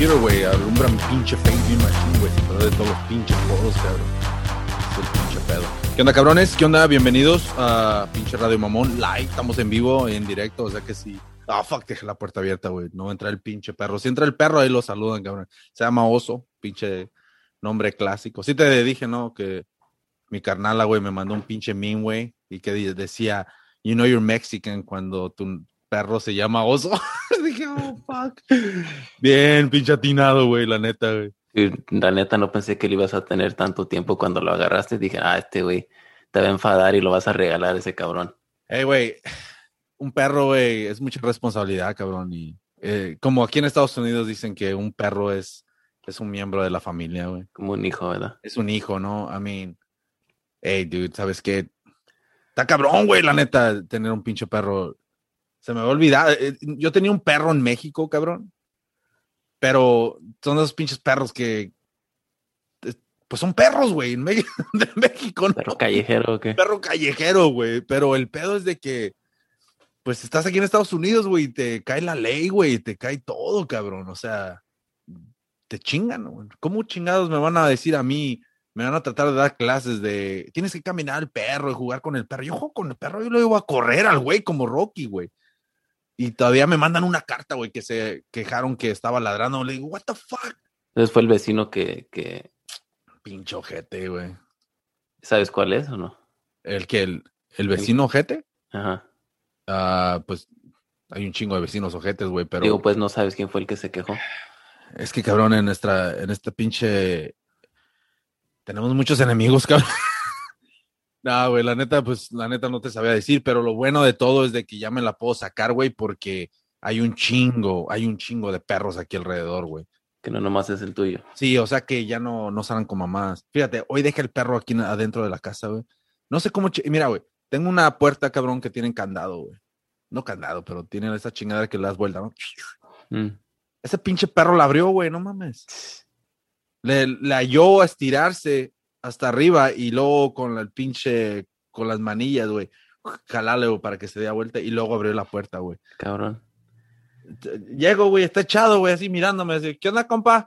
computer, güey, alumbra mi pinche face bien machín, güey, se de todos los pinches poros, cabrón. Es el pinche pedo. ¿Qué onda, cabrones? ¿Qué onda? Bienvenidos a pinche Radio Mamón Live. Estamos en vivo, en directo, o sea que sí. Ah, fuck, dejé la puerta abierta, güey. No va a entrar el pinche perro. Si entra el perro, ahí lo saludan, cabrón. Se llama Oso, pinche nombre clásico. Sí te dije, ¿no? Que mi carnala, güey, me mandó un pinche meme, güey, y que decía, you know you're Mexican cuando tu perro se llama Oso. Dije, oh, fuck. Bien, pinche atinado, güey, la neta, güey. Y la neta no pensé que le ibas a tener tanto tiempo cuando lo agarraste. Dije, este güey te va a enfadar y lo vas a regalar a ese cabrón. Hey, güey, un perro, güey, es mucha responsabilidad, cabrón. Y como aquí en Estados Unidos dicen que un perro es un miembro de la familia, güey. Como un hijo, ¿verdad? Es un hijo, ¿no? I mean, hey, dude, ¿sabes qué? Está cabrón, güey, la neta, tener un pinche perro. Se me va a olvidar. Yo tenía un perro en México, cabrón. Pero son esos pinches perros que, pues son perros, güey, de México, ¿no? ¿Perro callejero o qué? Perro callejero, güey. Pero el pedo es de que, pues estás aquí en Estados Unidos, güey, y te cae la ley, güey, te cae todo, cabrón. O sea, te chingan, güey. ¿Cómo chingados me van a decir a mí? Me van a tratar de dar clases de, tienes que caminar al perro y jugar con el perro. Yo juego con el perro, yo lo iba a correr al güey como Rocky, güey. Y todavía me mandan una carta, güey, que se quejaron que estaba ladrando. Le digo, what the fuck? Entonces fue el vecino que... Pinche ojete, güey. ¿Sabes cuál es o no? ¿El vecino ojete? Ajá. Pues hay un chingo de vecinos ojetes, güey, pero... Digo, pues no sabes quién fue el que se quejó. Es que, cabrón, en esta pinche... Tenemos muchos enemigos, cabrón. No, güey, la neta no te sabía decir, pero lo bueno de todo es de que ya me la puedo sacar, güey, porque hay un chingo de perros aquí alrededor, güey. Que no nomás es el tuyo. Sí, o sea que ya no salen con mamás. Fíjate, hoy dejé el perro aquí adentro de la casa, güey. No sé cómo, mira, güey, tengo una puerta, cabrón, que tiene candado, güey. No candado, pero tiene esa chingada que le das vuelta, ¿no? Ese pinche perro la abrió, güey, no mames. Le halló a estirarse hasta arriba y luego con con las manillas, güey, jalarle, güey, para que se dé vuelta y luego abrió la puerta, güey. Cabrón. Llego, güey, está echado, güey, así mirándome, así, ¿qué onda, compa?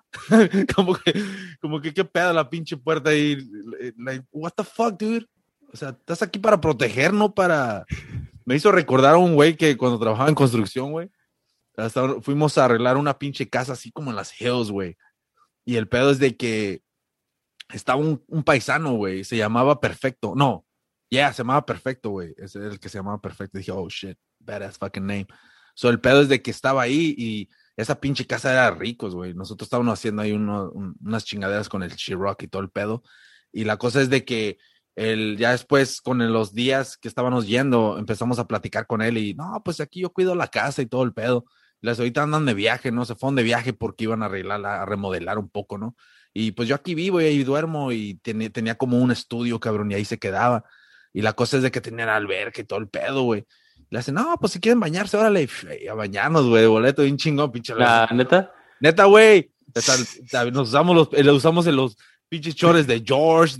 como que qué pedo la pinche puerta ahí, like, what the fuck, dude? O sea, estás aquí para proteger, no para... Me hizo recordar a un güey que cuando trabajaba en construcción, güey, hasta fuimos a arreglar una pinche casa así como en las hills, güey. Y el pedo es de que estaba un paisano, güey, se llamaba Perfecto. No, se llamaba Perfecto, güey. Ese era el que se llamaba Perfecto. Dije, oh, shit, badass fucking name. So, el pedo es de que estaba ahí y esa pinche casa era de ricos, güey. Nosotros estábamos haciendo ahí unas chingaderas con el Chiroc y todo el pedo. Y la cosa es de que ya después, con los días que estábamos yendo, empezamos a platicar con él y, no, pues aquí yo cuido la casa y todo el pedo. Las ahorita andan de viaje, ¿no? Se fueron de viaje porque iban a arreglarla, a remodelar un poco, ¿no? Y pues yo aquí vivo y ahí duermo y tenía como un estudio, cabrón, y ahí se quedaba. Y la cosa es de que tenía la alberca y todo el pedo, güey. Le hacen, no, pues si quieren bañarse, órale, a bañarnos, güey, boleto bien chingón, pinche. ¿Neta? Neta, güey. Nos usamos en los pinches chores de George,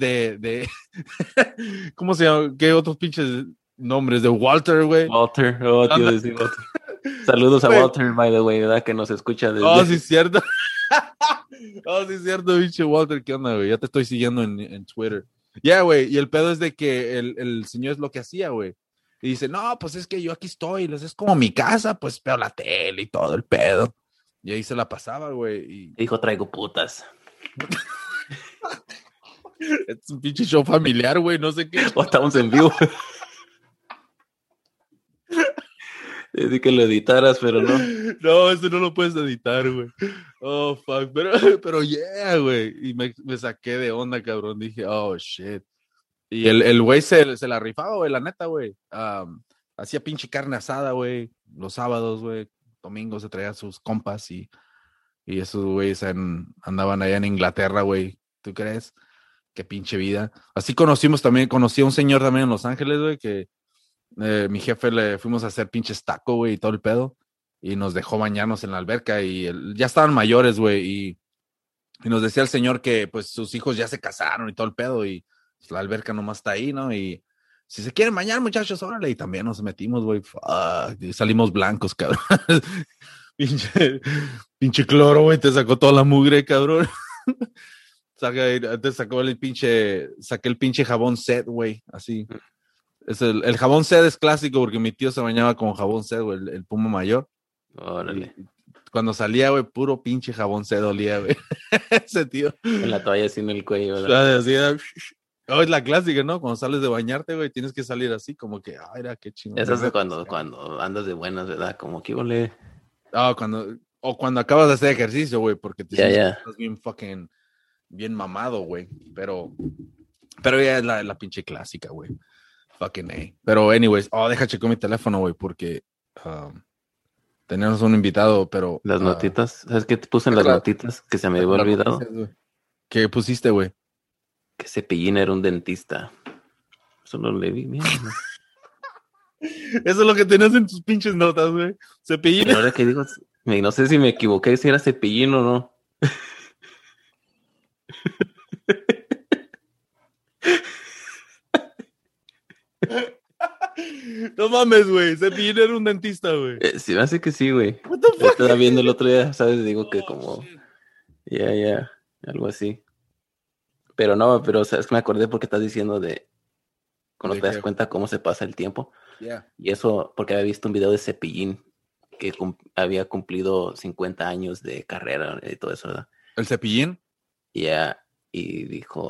¿cómo se llama? ¿Qué otros pinches nombres? De Walter, güey. Walter, tío, decir Walter. Saludos a Walter, by the way, ¿verdad? Que nos escucha desde... Oh, sí, es cierto. Oh, sí, es cierto, pinche Walter, ¿qué onda, güey? Ya te estoy siguiendo en Twitter. Güey, y el pedo es de que el señor es lo que hacía, güey. Y dice, no, pues es que yo aquí estoy, es como mi casa, pues veo la tele y todo el pedo. Y ahí se la pasaba, güey. Dijo, traigo putas. Es un pinche show familiar, güey, no sé qué. O estamos en vivo. Dije que lo editaras, pero no. No, eso no lo puedes editar, güey. Oh, fuck. Pero güey. Y me saqué de onda, cabrón. Dije, oh, shit. Y el güey se la rifaba, güey, la neta, güey. Hacía pinche carne asada, güey. Los sábados, güey. Domingos se traía sus compas y esos güeyes andaban allá en Inglaterra, güey. ¿Tú crees? Qué pinche vida. Así conocí a un señor también en Los Ángeles, güey, que mi jefe le fuimos a hacer pinches taco, güey, y todo el pedo. Y nos dejó bañarnos en la alberca y ya estaban mayores, güey. Y nos decía el señor que pues sus hijos ya se casaron y todo el pedo y pues, la alberca nomás está ahí, ¿no? Y si se quieren bañar, muchachos, órale. Y también nos metimos, güey. Y salimos blancos, cabrón. Pinche, pinche cloro, güey, te sacó toda la mugre, cabrón. Te sacó saqué el pinche jabón set, güey, así. El jabón set es clásico porque mi tío se bañaba con jabón set, güey, el Puma mayor. Órale. Y cuando salía, güey, puro pinche jabón set olía, güey. Ese tío. Con la toalla así en el cuello, ¿verdad? Así es la clásica, ¿no? Cuando sales de bañarte, güey, tienes que salir así, como que, ay, era qué chingón. Eso es cuando andas de buenas, ¿verdad? Como que ole. O cuando acabas de hacer ejercicio, güey, porque te Ya, sientes que ya. estás bien fucking, bien mamado, güey. Pero ya es la pinche clásica, güey. Fucking A. Pero, anyways, deja checar mi teléfono, güey, porque tenemos un invitado, pero. Las notitas. ¿Sabes qué te puse en las notitas? Que se me había olvidado. ¿Qué pusiste, güey? Que Cepillín era un dentista. Solo le vi, mira. Eso es lo que tenías en tus pinches notas, güey. Cepillín. Pero ahora que digo, no sé si me equivoqué, si era Cepillín o no. No mames, güey. Cepillín era un dentista, güey. Sí, me hace que sí, güey. What the fuck? Estaba viendo el otro día, ¿sabes? Digo que como, Oh, shit. ya, algo así. Pero no, pero sabes que me acordé porque estás diciendo de cuando ¿De te das qué? cuenta cómo se pasa el tiempo. Yeah. Y eso porque había visto un video de Cepillín que había cumplido 50 años de carrera y todo eso, ¿verdad? ¿El cepillín? Y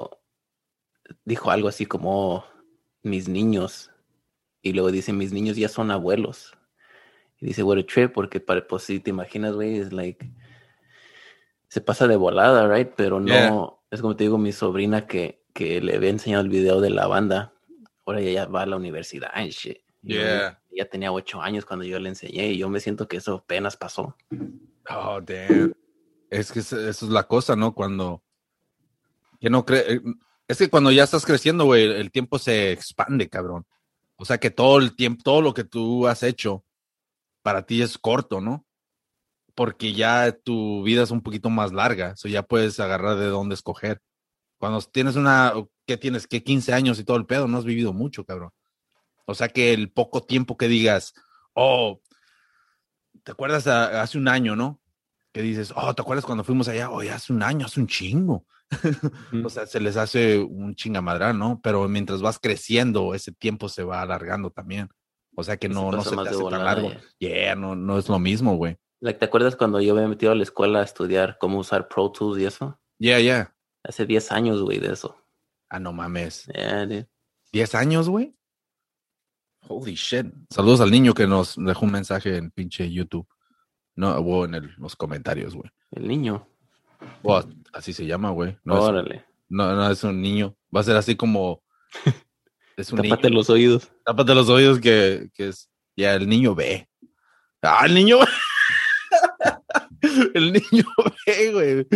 dijo algo así como mis niños. Y luego dice, mis niños ya son abuelos. Y dice, what a trip, porque pues si te imaginas, güey, es like, se pasa de volada, right? Pero Yeah. no, es como te digo, mi sobrina que le había enseñado el video de la banda, ahora ella va a la universidad and shit. Yeah. Ella tenía 8 años cuando yo le enseñé y yo me siento que eso apenas pasó. Oh, damn. Es que eso es la cosa, ¿no? Que no cree. Es que cuando ya estás creciendo, güey, el tiempo se expande, cabrón. O sea que todo el tiempo, todo lo que tú has hecho para ti es corto, ¿no? Porque ya tu vida es un poquito más larga, o ya puedes agarrar de dónde escoger. Cuando tienes ¿qué tienes? ¿Qué 15 años y todo el pedo? No has vivido mucho, cabrón. O sea que el poco tiempo que digas, oh, ¿te acuerdas hace un año, no? Que dices, ¿te acuerdas cuando fuimos allá? Ya hace un año, hace un chingo. O sea, se les hace un chingamadral, ¿no? Pero mientras vas creciendo, ese tiempo se va alargando también. O sea que Y se no pasa se más te de hace tan volada largo. ya. Yeah, no es lo mismo, güey. Like, ¿te acuerdas cuando yo me he metido a la escuela a estudiar cómo usar Pro Tools y eso? Yeah. Hace 10 años, güey, de eso. No mames. Yeah, dude. 10 años, güey. Holy shit. Saludos al niño que nos dejó un mensaje en pinche YouTube. No, o en los comentarios, güey. El niño. Así se llama, güey. Órale. No es un niño. Va a ser así como es un Tápate niño. los oídos. Tápate los oídos que es. Ya, el niño ve. El niño. El niño ve, güey.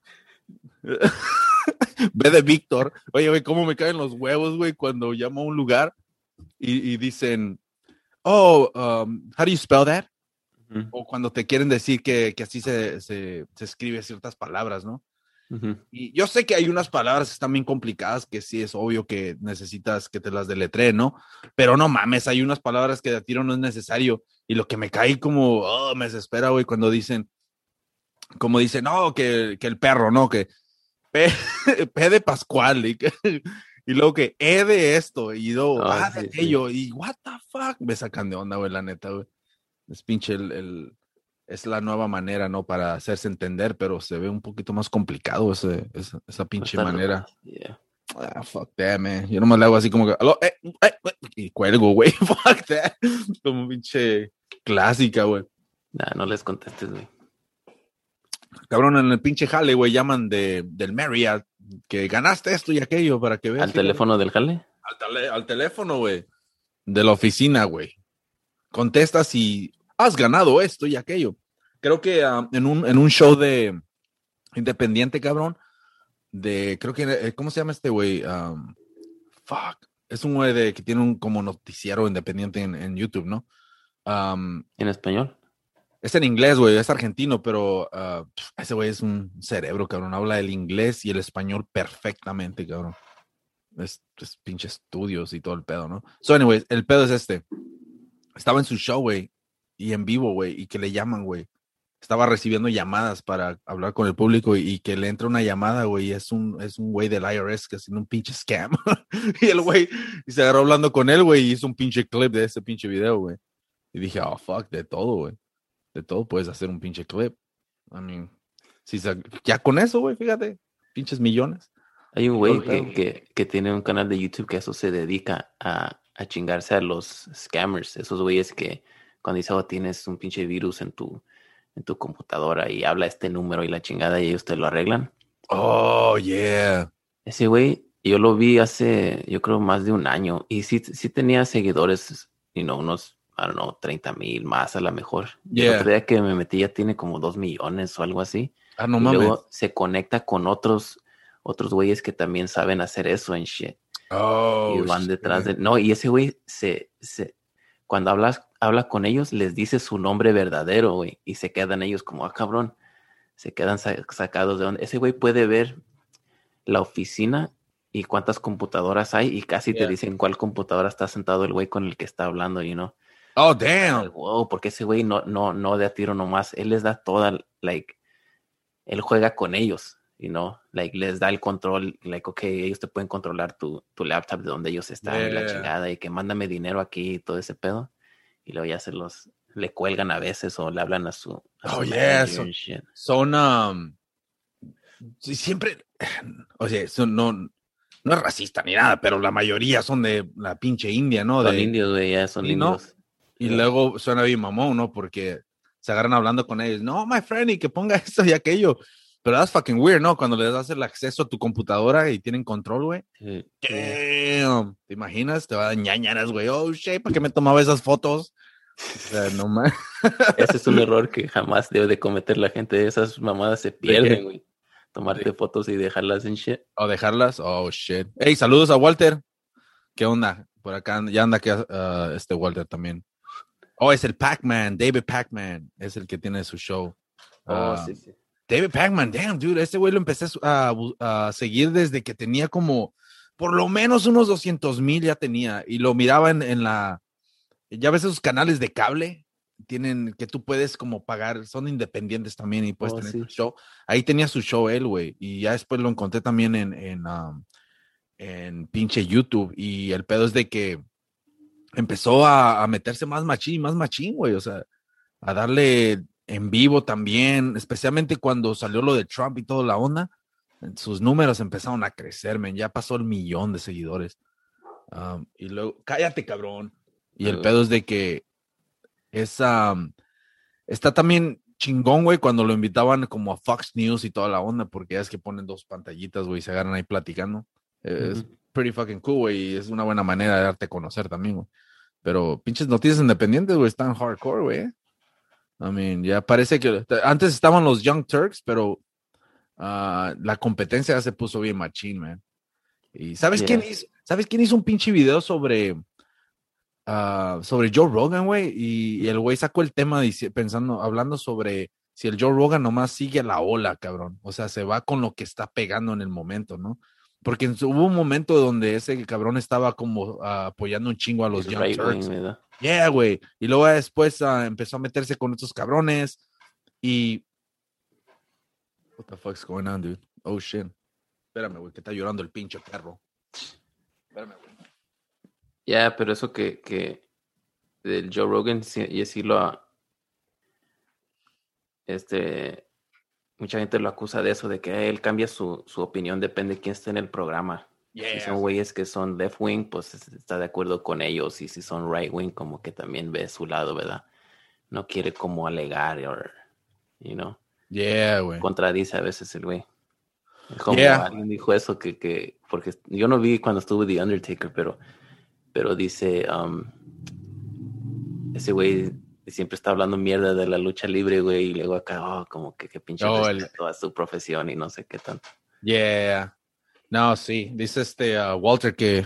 Ve de Víctor. Oye, güey, cómo me caen los huevos, güey, cuando llamo a un lugar y dicen, how do you spell that? O cuando te quieren decir que así se escribe ciertas palabras, ¿no? Y yo sé que hay unas palabras que están bien complicadas, que sí es obvio que necesitas que te las deletree, ¿no? Pero no mames, hay unas palabras que de a tiro no es necesario. Y lo que me cae como, me desespera, güey, cuando dicen, como dicen, no, que el perro, ¿no? Que P, P de Pascual y luego que E de esto y luego de aquello. Y what the fuck, me sacan de onda, güey, la neta, güey. Es pinche es la nueva manera, ¿no? Para hacerse entender, pero se ve un poquito más complicado esa pinche manera. Yeah. Fuck that, man. Yo nomás le hago así como que, aló, y cuelgo, güey. Fuck that. Como pinche clásica, güey. Nah, no les contestes, güey. Cabrón, en el pinche jale, güey, llaman del Marriott que ganaste esto y aquello para que veas. ¿Al teléfono del jale? Al teléfono, güey. De la oficina, güey. Contestas y has ganado esto y aquello. Creo que en un show de independiente, cabrón, creo que, ¿cómo se llama este güey? Fuck. Es un güey que tiene un como noticiero independiente en YouTube, ¿no? ¿En español? Es en inglés, güey, es argentino, pero ese güey es un cerebro, cabrón. Habla el inglés y el español perfectamente, cabrón. Es pinche estudios y todo el pedo, ¿no? So, anyways, el pedo es este. Estaba en su show, güey, y en vivo, güey, y que le llaman, güey. estaba recibiendo llamadas para hablar con el público y que le entra una llamada, güey, y es un güey del IRS que haciendo un pinche scam. Y el güey y se agarró hablando con él, güey, y hizo un pinche clip de ese pinche video, güey. Y dije, oh, fuck, de todo, güey. De todo puedes hacer un pinche clip. I mean, si ya con eso, güey, fíjate, pinches millones. Hay un Y todo güey el pedo. que tiene un canal de YouTube que a eso se dedica a chingarse a los scammers. Esos güeyes que cuando dice, oh, tienes un pinche virus en tu computadora y habla este número y la chingada y ellos te lo arreglan. Oh, yeah. Ese güey, yo lo vi hace, yo creo, más de un año y sí tenía seguidores, unos, I don't know, 30,000 más a lo mejor. Y el otro Yeah. día que me metí ya tiene como 2 millones o algo así. Ah, no Y mames. luego se conecta con otros güeyes que también saben hacer eso en shit. Y Oh, van detrás shit. de... No, y ese güey cuando habla con ellos, les dice su nombre verdadero, güey. Y se quedan ellos como, ah, cabrón. Se quedan sacados de donde. Ese güey puede ver la oficina y cuántas computadoras hay y casi te Yeah. dicen cuál computadora está sentado el güey con el que está hablando, Oh, damn. Wow, porque ese güey no de a tiro nomás. Él les da toda, él juega con ellos, les da el control, ok, ellos te pueden controlar tu laptop de donde ellos están y la Yeah. chingada y que mándame dinero aquí y todo ese pedo. Y luego ya le cuelgan a veces o le hablan a su Oh, yeah. manager and shit. Son, sí, siempre, o sea, no es racista ni nada, pero la mayoría son de la pinche India, ¿no? Son indios, güey, ya son Sí, ¿no? indios. Y Yeah. luego suena bien mamón, ¿no? Porque se agarran hablando con ellos. No, my friend, y que ponga esto y aquello. Pero that's fucking weird, ¿no? Cuando les das el acceso a tu computadora y tienen control, güey. Sí. Damn. ¿Te imaginas? Te va a dar ñañaras, güey. Oh, shit, ¿para qué me tomaba esas fotos? O sea, no más. Ese es un error que jamás debe de cometer la gente. Esas mamadas se pierden, güey. Tomarte fotos y dejarlas en shit. O dejarlas. Oh, shit. Hey, saludos a Walter. ¿Qué onda? Por acá ya anda aquí este Walter también. Oh, es el Pac-Man, David Pac-Man. Es el que tiene su show. Sí, sí. David Pac-Man, damn, dude. Este güey lo empecé a seguir desde que tenía como, por lo menos unos 200,000 ya tenía. Y lo miraba ya ves esos canales de cable. Tienen que tú puedes como pagar, son independientes también y puedes tener Sí. tu show. Ahí tenía su show él, güey. Y ya después lo encontré también en pinche YouTube. Y el pedo es de que empezó a meterse más machín, güey. O sea, a darle en vivo también, especialmente cuando salió lo de Trump y toda la onda. Sus números empezaron a crecer, men. Ya pasó el 1,000,000 de seguidores. Y luego, cállate, cabrón. Y el pedo es de que está también chingón, güey, cuando lo invitaban como a Fox News y toda la onda, porque ya es que ponen dos pantallitas, güey, y se agarran ahí platicando. Es pretty fucking cool, güey, y es una buena manera de darte a conocer también, güey. Pero pinches noticias independientes, güey, están hardcore, güey. I mean, ya parece que antes estaban los Young Turks, pero la competencia ya se puso bien machín, man. ¿Y sabes quién hizo un pinche video sobre Joe Rogan, güey? Y el güey sacó el tema hablando sobre si el Joe Rogan nomás sigue la ola, cabrón. O sea, se va con lo que está pegando en el momento, ¿no? Porque hubo un momento donde ese cabrón estaba como apoyando un chingo a los Young Turks. Yeah, güey. Y luego después empezó a meterse con estos cabrones y... What the fuck's going on, dude? Oh, shit. Espérame, güey, que está llorando el pinche perro. Espérame, güey. Ya, pero eso que del Joe Rogan, y decirlo mucha gente lo acusa de eso, de que él cambia su opinión, depende de quién esté en el programa. Yeah. Si son güeyes que son left wing, pues está de acuerdo con ellos, y si son right wing, como que también ve su lado, ¿verdad? No quiere como alegar, Yeah, güey. Contradice a veces el güey. Como alguien dijo eso, porque yo no vi cuando estuvo The Undertaker, pero dice, ese güey siempre está hablando mierda de la lucha libre, güey, y luego acá, como que pinche respeto a su profesión y no sé qué tanto. Yeah. No, sí. Dice Walter que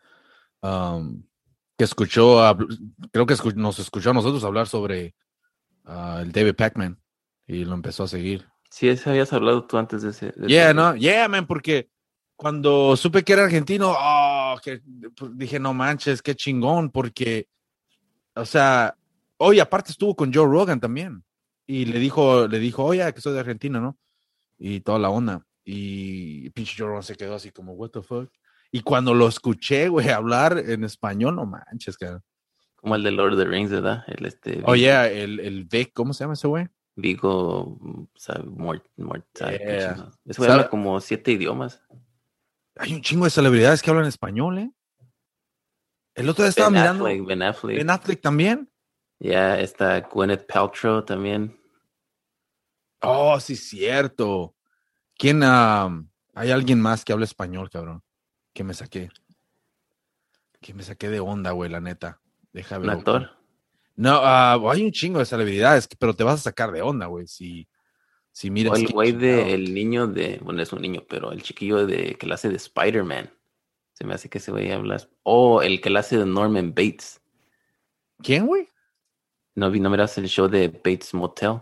escuchó, creo que nos escuchó a nosotros hablar sobre el David Pac-Man y lo empezó a seguir. Sí, ese habías hablado tú antes de ese. Yeah, man, porque cuando supe que era argentino, dije, no manches, qué chingón, porque, o sea, hoy aparte estuvo con Joe Rogan también. Y le dijo, oye, que soy de Argentina, ¿no? Y toda la onda. Y pinche Joe Rogan se quedó así como, what the fuck. Y cuando lo escuché, güey, hablar en español, no manches, cara. Como el de Lord of the Rings, ¿verdad? Oye, el Vic, ¿cómo se llama ese güey? Vigo, sabe, sabe qué Yeah. chingados. Ese güey habla como 7 idiomas. Hay un chingo de celebridades que hablan español, ¿eh? El otro día estaba mirando. Ben Affleck. Ben Affleck también. Ya está Gwyneth Paltrow también. Oh, sí, cierto. ¿Quién? Hay alguien más que habla español, cabrón. Que me saqué. Que me saqué de onda, güey, la neta. Deja Un ver. actor. No, hay un chingo de celebridades, pero te vas a sacar de onda, güey. Si O miras el qué güey chingado. el niño bueno, es un niño, pero el chiquillo que la hace de Spider-Man. Se me hace que ese güey habla. O el que la hace de Norman Bates. ¿Quién, güey? No miras el show de Bates Motel.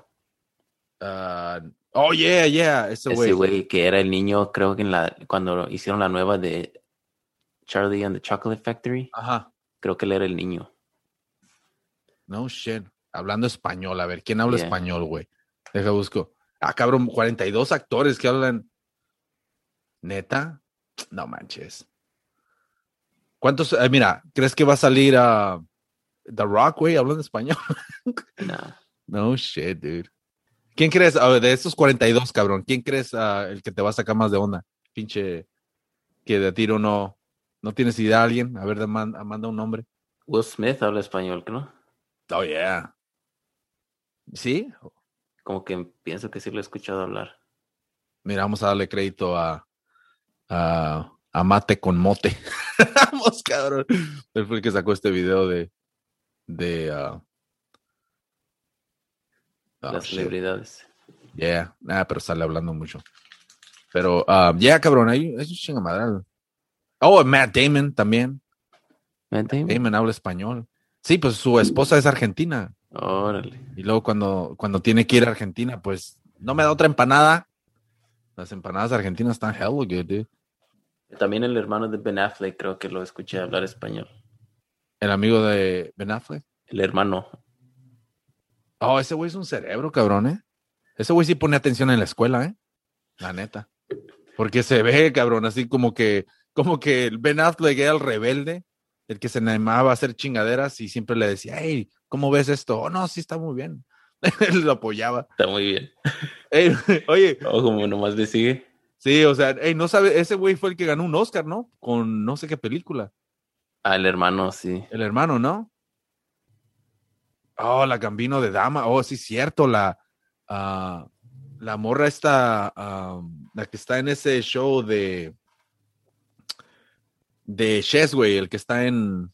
Oh, yeah, ese Ese güey. güey que era el niño, creo que cuando hicieron la nueva de Charlie and the Chocolate Factory, Ajá. creo que él era el niño. No shit. Hablando español, a ver, ¿quién habla Yeah. español, güey? Deja busco. Cabrón, 42 actores que hablan. ¿Neta? No manches. ¿Cuántos? Mira, ¿crees que va a salir a The Rock, güey, hablando español? Nah. No shit, dude. ¿Quién crees? A ver, de estos 42, cabrón, ¿quién crees el que te va a sacar más de onda? Pinche, que de tiro no tienes idea de alguien. A ver, manda un nombre. Will Smith habla español, ¿no? Oh, yeah. ¿Sí? Como que pienso que sí lo he escuchado hablar. Mira, vamos a darle crédito a Mate con Mote. Vamos, cabrón. Él fue el que sacó este video de Las shit. celebridades. Yeah, pero sale hablando mucho. Pero, yeah, cabrón, hay un chingamadral. Oh, Matt Damon también. Matt Damon. Damon habla español. Sí, pues su esposa es argentina. Órale. Y luego cuando tiene que ir a Argentina, pues no me da otra empanada. Las empanadas argentinas están hell good, dude. También el hermano de Ben Affleck, creo que lo escuché hablar español. El amigo de Ben Affleck. El hermano. Oh, ese güey es un cerebro, cabrón, ¿eh? Ese güey sí pone atención en la escuela, ¿eh? La neta. Porque se ve, cabrón, así como que el Ben Affleck era el rebelde, el que se animaba a hacer chingaderas y siempre le decía, hey, ¿cómo ves esto? Oh, no, sí está muy bien. Él lo apoyaba. Está muy bien. Hey, oye. O como nomás le sigue. Sí, o sea, hey, no sabe, ese güey fue el que ganó un Oscar, ¿no? Con no sé qué película. Ah, el hermano, sí. El hermano, ¿no? Oh, la Gambino de Dama. Oh, sí, cierto. La morra esta, la que está en ese show de Chess, güey, el que está en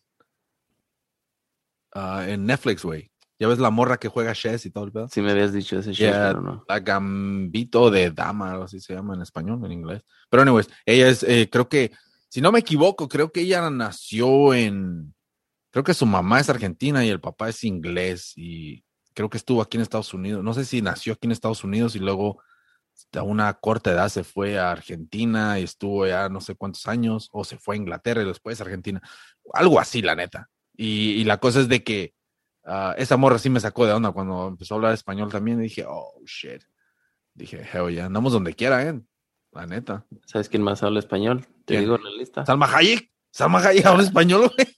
Netflix, güey. Ya ves la morra que juega Chess y todo el pedo. Sí me habías dicho ese show, pero no. La Gambito de Dama, algo así se llama en español, en inglés. Pero anyways, ella es, creo que, si no me equivoco, creo que ella nació creo que su mamá es argentina y el papá es inglés y creo que estuvo aquí en Estados Unidos. No sé si nació aquí en Estados Unidos y luego a una corta edad se fue a Argentina y estuvo ya no sé cuántos años, o se fue a Inglaterra y después a Argentina. Algo así, la neta. Y la cosa es de que esa morra sí me sacó de onda cuando empezó a hablar español también. Y dije, oh, shit. Dije, hell yeah, andamos donde quiera, la neta. ¿Sabes quién más habla español? Te ¿Quién? digo la lista. Salma Hayek. Salma Hayek habla español, güey.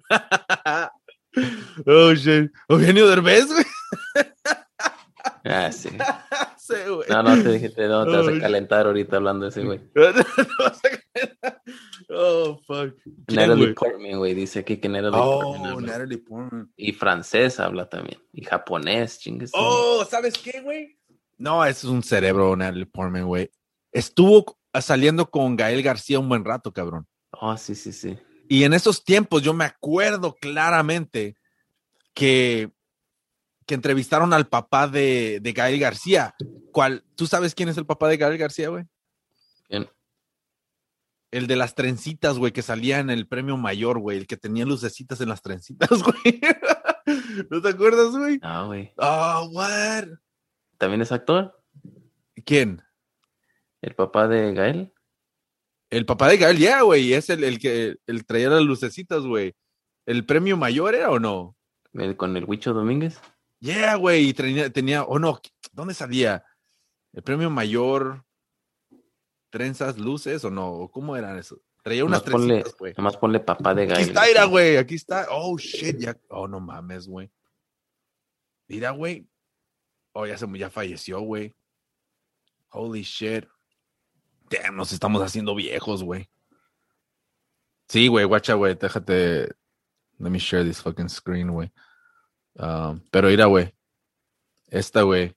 Oh, shit. Eugenio Derbez, güey. Ah, sí. Sí, güey. No, te dije, te vas a calentar ahorita hablando de ese güey. Oh, fuck. Natalie Portman, güey, dice aquí que Natalie Portman habla. Natalie Portman. Y francés habla también. Y japonés, chingues. Oh, ¿sabes qué, güey? No, eso es un cerebro, Natalie Portman, güey. Estuvo saliendo con Gael García un buen rato, cabrón. Oh, sí, sí, sí. Y en esos tiempos yo me acuerdo claramente que entrevistaron al papá de Gael García. ¿Tú sabes quién es el papá de Gael García, güey? ¿Quién? El de las trencitas, güey, que salía en el premio mayor, güey. El que tenía lucecitas en las trencitas, güey. ¿No te acuerdas, güey? No, güey. Oh, what? ¿También es actor? ¿Quién? ¿El papá de Gael? El papá de Gael, ya, güey. Es el que traía las lucecitas, güey. ¿El premio mayor era o no? ¿Con el Huicho Domínguez? Yeah, güey, y tenía, no, ¿dónde salía? ¿El premio mayor, trenzas, luces o no? ¿Cómo eran eso? Traía unas trencitas, güey. Nomás ponle papá de Aquí Gael. está, mira, güey, aquí está. Oh, shit, ya. Oh, no mames, güey. Mira, güey. Oh, ya falleció, güey. Holy shit. Damn, nos estamos haciendo viejos, güey. Sí, güey, guacha, güey, déjate. Let me share this fucking screen, güey. Pero mira, güey. Esta, güey.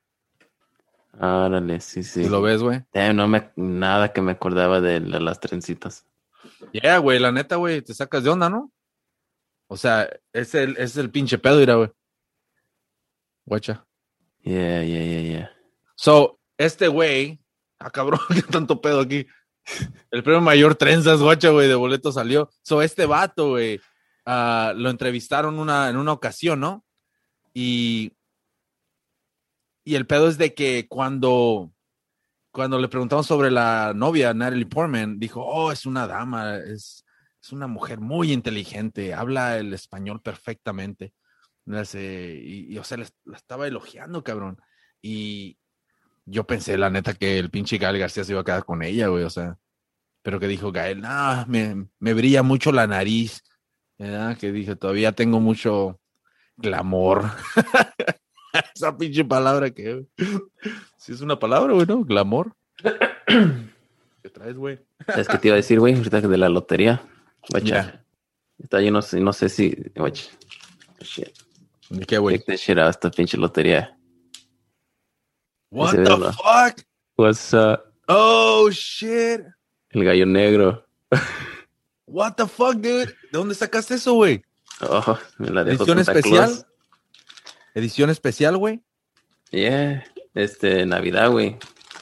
Árale, sí, ¿Sí sí. lo ves, güey? Nada que me acordaba de las trencitas. Yeah, güey, la neta, güey, te sacas de onda, ¿no? O sea, es el pinche pedo, mira, güey. Guacha. Yeah. So, este güey, cabrón, qué tanto pedo aquí. El premio mayor trenzas, guacha, güey, de boleto salió. So, este vato, güey, lo entrevistaron en una ocasión, ¿no? Y el pedo es de que cuando le preguntamos sobre la novia, Natalie Portman, dijo, oh, es una dama, es una mujer muy inteligente, habla el español perfectamente. O sea, la estaba elogiando, cabrón. Y yo pensé, la neta, que el pinche Gael García se iba a quedar con ella, güey, o sea, pero que dijo Gael, no, me brilla mucho la nariz, ¿verdad? Que dije, todavía tengo mucho glamour. Esa pinche palabra que, si es una palabra, güey, ¿no? Glamour. ¿Qué traes, güey? Es que te iba a decir, güey, ahorita de la lotería. Guacha. Ya. Está lleno, no sé si. Guacha. Shit. ¿De qué, güey? Check this shit out, esta pinche lotería. What Ese the verlo. fuck? What's up? Oh, shit. El gallo negro. What the fuck, dude? ¿De dónde sacaste eso, güey? Oh, me la dejó ¿Edición Santa especial? Claus. ¿Edición especial, güey? Yeah. Navidad, güey.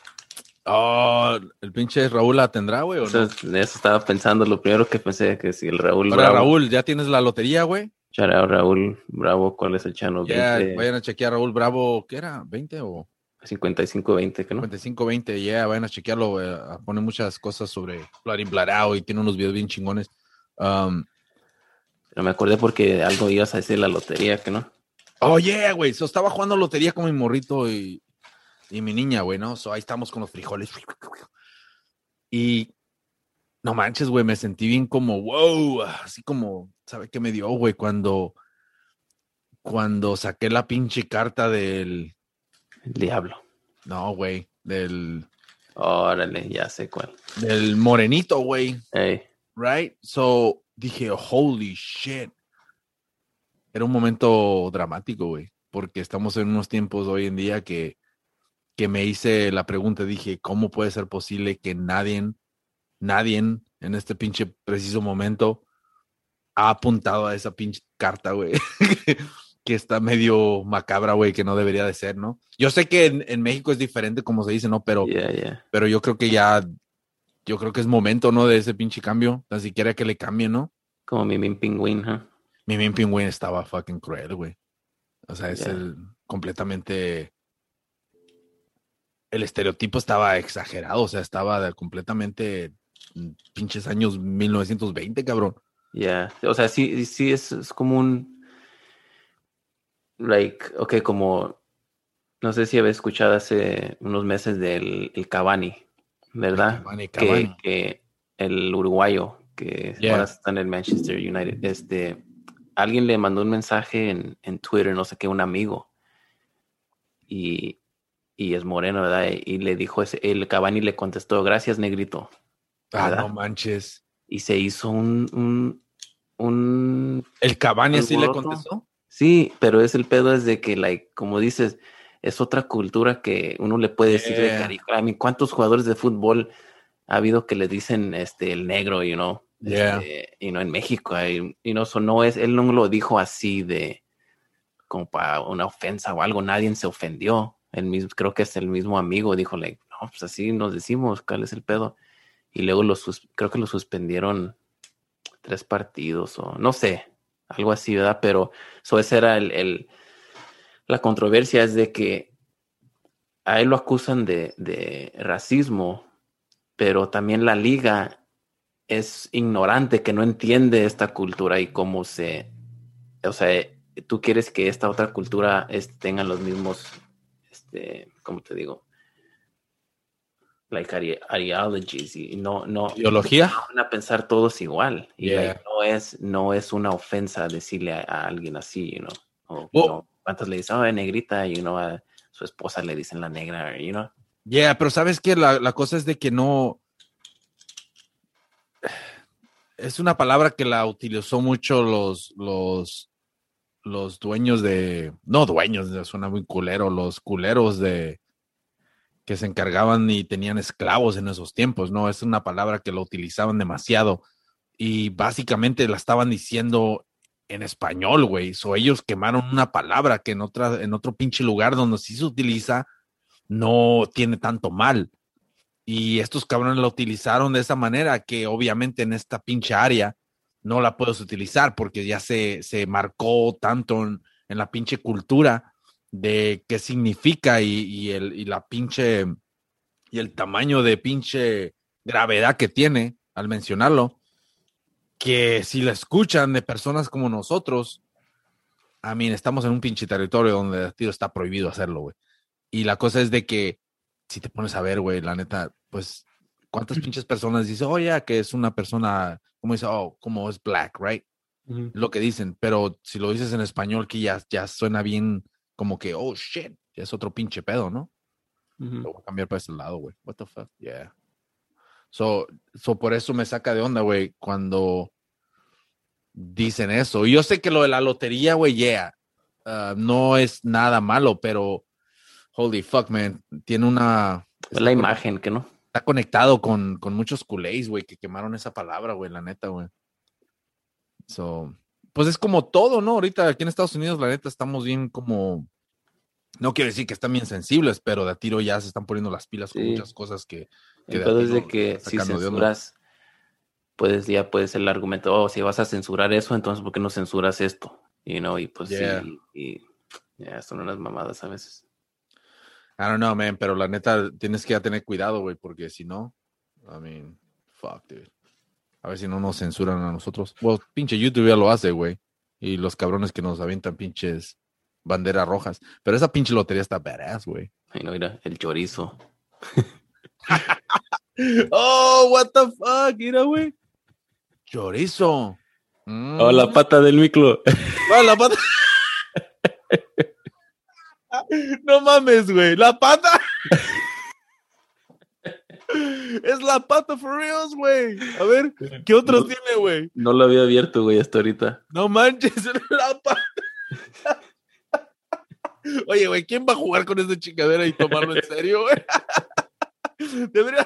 Oh, el pinche Raúl la tendrá, güey, ¿o no? Eso estaba pensando, lo primero que pensé, que si el Raúl Ahora, Bravo. Raúl, ¿ya tienes la lotería, güey? Shout out Raúl Bravo, ¿cuál es el chano? Ya, 20, vayan a chequear Raúl Bravo, ¿qué era? ¿20 o 55-20, ¿qué no? 55-20? Ya, vayan a chequearlo, güey. Pone muchas cosas sobre Blarin Blarao y tiene unos videos bien chingones. Pero me acordé porque algo ibas a decir la lotería, ¿que no? Oh, yeah, güey. So, estaba jugando lotería con mi morrito y mi niña, güey, ¿no? So, ahí estamos con los frijoles. Y no manches, güey, me sentí bien como, wow, así como, ¿sabe qué me dio, güey? Cuando saqué la pinche carta El diablo. no, güey, Órale, ya sé cuál. del morenito, güey, Hey, right? So, dije, holy shit. Era un momento dramático, güey, porque estamos en unos tiempos hoy en día que me hice la pregunta, dije, ¿cómo puede ser posible que nadie en este pinche preciso momento ha apuntado a esa pinche carta, güey? Que está medio macabra, güey, que no debería de ser, ¿no? Yo sé que en México es diferente, como se dice, ¿no? Pero yeah. yo creo que es momento, ¿no? De ese pinche cambio, tan siquiera que le cambie, ¿no? Como mi pingüín, ¿huh? Mi Pingüín estaba fucking cruel, güey. O sea, es Yeah. completamente, el estereotipo estaba exagerado, o sea, estaba completamente pinches años 1920, cabrón. Yeah. O sea, sí es como un, like, okay, como, no sé si habéis escuchado hace unos meses del el Cavani, ¿verdad? Cavani. Que el uruguayo, que Yeah. ahora está en el Manchester United, alguien le mandó un mensaje en Twitter, no sé qué, un amigo, y es moreno, ¿verdad? Y le dijo, el Cavani le contestó, gracias, negrito. ¿verdad? No manches. Y se hizo un ¿El Cavani así le alboroto. contestó? Sí, pero el pedo es de que, like, como dices, es otra cultura que uno le puede decir de cariño. I mean, ¿cuántos jugadores de fútbol ha habido que le dicen el negro, you know? Yeah. En México, no es, él no lo dijo así de como para una ofensa o algo, nadie se ofendió. Creo que es el mismo amigo, dijo, like, no, pues así nos decimos, ¿cuál es el pedo? Y luego creo que lo suspendieron 3 partidos o no sé, algo así, ¿verdad? Pero esa era la controversia, es de que a él lo acusan de racismo, pero también la liga es ignorante, que no entiende esta cultura y cómo o sea, tú quieres que esta otra cultura tenga los mismos, ¿cómo te digo? Like ideologies, y no ¿Ideología? van a pensar todos igual. Y Yeah. no es una ofensa decirle a alguien así, o Well, cuántos le dicen, negrita, y a su esposa le dicen la negra, yeah, pero ¿sabes qué? La cosa es de que no... Es una palabra que la utilizó mucho los dueños de... No dueños, suena muy culero, los culeros de que se encargaban y tenían esclavos en esos tiempos, ¿no? Es una palabra que lo utilizaban demasiado y básicamente la estaban diciendo en español, güey. So ellos quemaron una palabra que en otro pinche lugar donde sí se utiliza no tiene tanto mal. Y estos cabrones la utilizaron de esa manera que obviamente en esta pinche área no la puedes utilizar porque ya se marcó tanto en la pinche cultura de qué significa y la pinche y el tamaño de pinche gravedad que tiene al mencionarlo, que si la escuchan de personas como nosotros, I mean, estamos en un pinche territorio donde tío está prohibido hacerlo, güey. Y la cosa es de que si te pones a ver, güey, la neta, pues, ¿cuántas pinches personas dicen, oh, ya, que es una persona, como dice, oh, como es black, right? Uh-huh. Lo que dicen, pero si lo dices en español, que ya suena bien como que, oh, shit, ya es otro pinche pedo, ¿no? Uh-huh. Lo voy a cambiar para ese lado, güey. What the fuck? Yeah. So por eso me saca de onda, güey, cuando dicen eso. Y yo sé que lo de la lotería, güey, yeah, no es nada malo, pero holy fuck, man, tiene una... Es la imagen, que no. Está conectado con muchos culés, güey, que quemaron esa palabra, güey, la neta, güey. So, pues es como todo, ¿no? Ahorita aquí en Estados Unidos, la neta, estamos bien como... No quiero decir que están bien sensibles, pero de a tiro ya se están poniendo las pilas con muchas cosas que de a Entonces, tiro de que si sacando de onda. censuras, puede ser el argumento, si vas a censurar eso, entonces ¿por qué no censuras esto? Y pues Yeah. sí, son unas mamadas a veces. I don't know, man, pero la neta tienes que tener cuidado, güey, porque si no, I mean, fuck, dude. A ver si no nos censuran a nosotros. Well, pinche YouTube ya lo hace, güey. Y los cabrones que nos avientan pinches banderas rojas. Pero esa pinche lotería está badass, güey. Mira, el chorizo. Oh, what the fuck, mira, güey. Chorizo. Oh, la pata del micro. Oh, la pata. No mames, güey. La pata. Es la pata for reals, güey. A ver, ¿qué otros tiene, güey? No lo había abierto, güey, hasta ahorita. No manches, la pata. Oye, güey, ¿quién va a jugar con esa chingadera y tomarlo en serio, güey? Debería...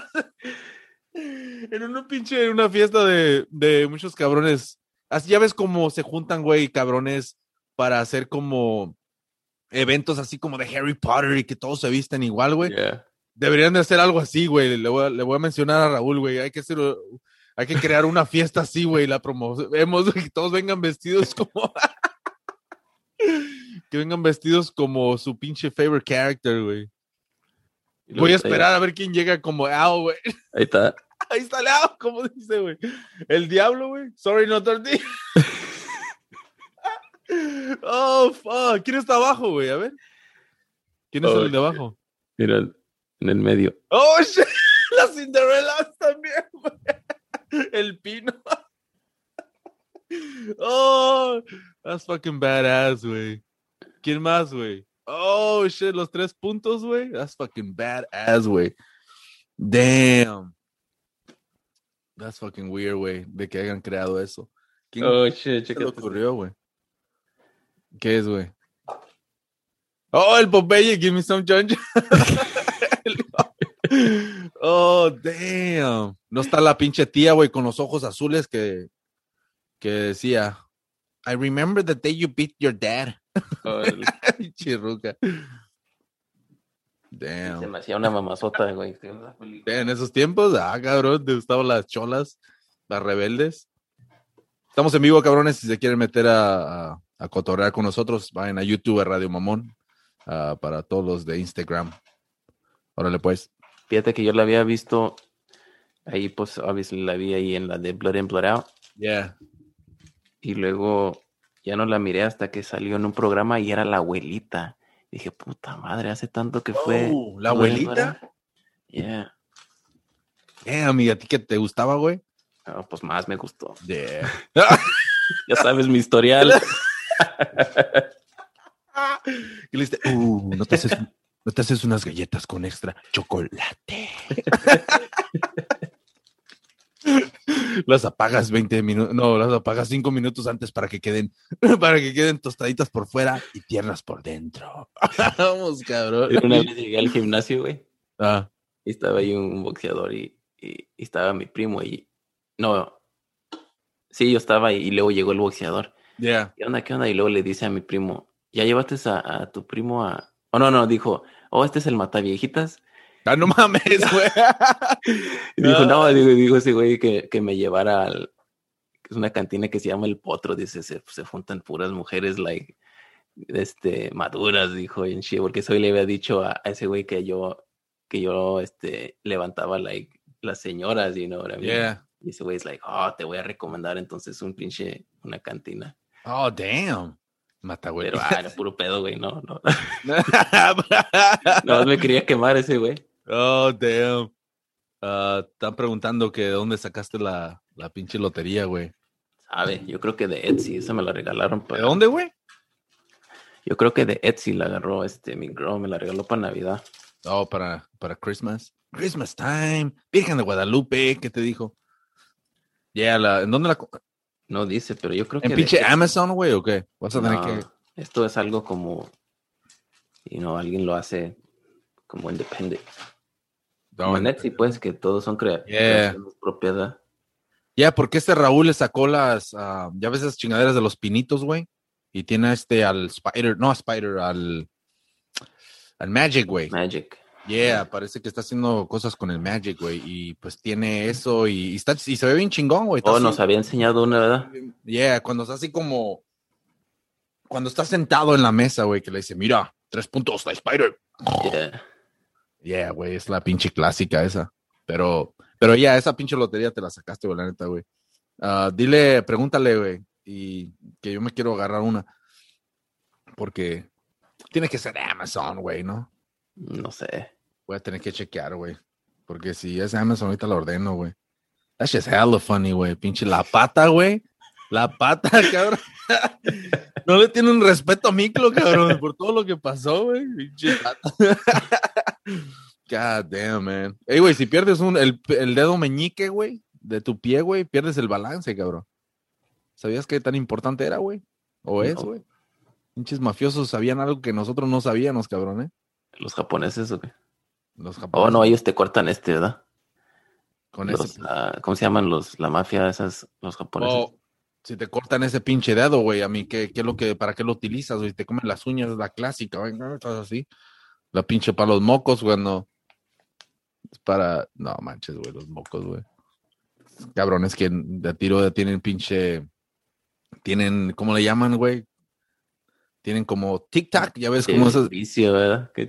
En una fiesta de muchos cabrones. Así ya ves cómo se juntan, güey, cabrones para hacer como eventos así como de Harry Potter y que todos se visten igual, güey. Yeah. Deberían de hacer algo así, güey. Le voy a mencionar a Raúl, güey. Hay que crear una fiesta así, güey. La promovemos, que todos vengan vestidos como... que vengan vestidos como su pinche favorite character, güey. Voy a esperar a ver quién llega como Al, güey. Ahí está. Ahí está Al, como dice, güey. El diablo, güey. Sorry, no tortilla. Oh, fuck. ¿Quién está abajo, güey? A ver. ¿Quién es el de abajo? Mira, en el medio. Oh, shit. Las Cinderellas también, güey. El pino. Oh, that's fucking badass, güey. ¿Quién más, güey? Oh, shit, los 3 puntos, güey. That's fucking badass, güey. Damn. That's fucking weird, güey, de que hayan creado eso. ¿Quién Shit, se le ocurrió, güey? ¿Qué es, güey? Oh, el Popeye, give me some chunch. Oh, damn. No está la pinche tía, güey, con los ojos azules que decía, I remember the day you beat your dad. Chirruca. Damn. Se me hacía una mamazota, güey. En esos tiempos, cabrón, te gustaban las cholas, las rebeldes. Estamos en vivo, cabrones. Si se quieren meter a cotorrear con nosotros, vayan a YouTube, a Radio Mamón, para todos los de Instagram. Órale, pues. Fíjate que yo la había visto ahí, pues, obviously la vi ahí en la de Blood In, Blood Out. Yeah. Y luego ya no la miré hasta que salió en un programa y era la abuelita. Dije, puta madre, hace tanto que fue. Oh, ¿la ¿No es, abuelita? verdad? Yeah. Amiga, ¿a ti qué te gustaba, güey? No, pues más me gustó. Yeah. Ya sabes mi historial. Y le dijiste, no te haces unas galletas con extra chocolate. Las apagas 20 minutos, no, las apagas 5 minutos antes para que queden tostaditas por fuera y tiernas por dentro. Vamos, cabrón. Una vez llegué al gimnasio, güey. Ah, Y estaba ahí un boxeador y estaba mi primo y... No, sí, yo estaba ahí y luego llegó el boxeador. yeah. ¿Qué onda, qué onda? Y luego le dice a mi primo, ¿ya llevaste a tu primo a...? Oh, no, dijo, oh, este es el mataviejitas. Ah, no mames, güey. Y dijo, no, dijo ese güey que me llevara al... que es una cantina que se llama El Potro. Dice, se juntan puras mujeres, like, maduras, dijo, en shit, porque eso le había dicho a ese güey que yo, levantaba, like, las señoras, you know what I mean? Yeah. Y ese güey es like, oh, te voy a recomendar entonces una cantina. Oh, damn. Mata, güey. Pero, era puro pedo, güey, no. No, me quería quemar ese güey. Oh, damn. Están preguntando que de dónde sacaste la pinche lotería, güey. Sabe, yo creo que de Etsy, esa me la regalaron ¿De dónde, güey? Yo creo que de Etsy la agarró mi girl, me la regaló para Navidad. Oh, para Christmas. Christmas time. Virgen de Guadalupe, ¿qué te dijo? Yeah, ¿en dónde la? No dice, pero yo creo que ¿En de pinche Etsy. Amazon, güey, o qué? Vas a tener No, que. esto es algo como, alguien lo hace como independiente. Como en Etsy, pues, que todos son creaciones propias, ¿verdad? Porque Raúl le sacó ya ves esas chingaderas de los pinitos, güey. Y tiene al Magic, güey. Magic. Parece que está haciendo cosas con el Magic, güey. Y pues tiene eso y se ve bien chingón, güey. Oh, nos había enseñado una, ¿verdad? Cuando está así como... Cuando está sentado en la mesa, güey, que le dice, mira, 3 puntos, la Spider. Güey, es la pinche clásica esa. Pero esa pinche lotería te la sacaste, güey, la neta, güey. Pregúntale, güey, y que yo me quiero agarrar una. Porque tiene que ser Amazon, güey, ¿no? No sé. Voy a tener que chequear, güey. Porque si es Amazon, ahorita lo ordeno, güey. That shit's hella funny, güey. Pinche la pata, güey. La pata, cabrón. No le tienen respeto a Miklo, cabrón, por todo lo que pasó, güey. Pinche pata. God damn, man. Ey, güey, si pierdes el dedo meñique, güey, de tu pie, güey, pierdes el balance, cabrón. ¿Sabías qué tan importante era, güey? ¿O es, güey? Pinches mafiosos sabían algo que nosotros no sabíamos, cabrón, ¿eh? ¿Los japoneses o qué? Los japoneses. Oh, no, ellos te cortan ¿verdad? Con ¿cómo se llaman la mafia esas, los japoneses? Oh, si te cortan ese pinche dedo, güey, a mí, ¿para qué lo utilizas, güey? Te comen las uñas, la clásica, güey, estás así. La pinche para los mocos, güey, no. Es para, no manches, güey, los mocos, güey. Cabrones que de tiro tienen ¿cómo le llaman, güey? Tienen como tic-tac, ya ves cómo esas. Vicio, ¿verdad? Qué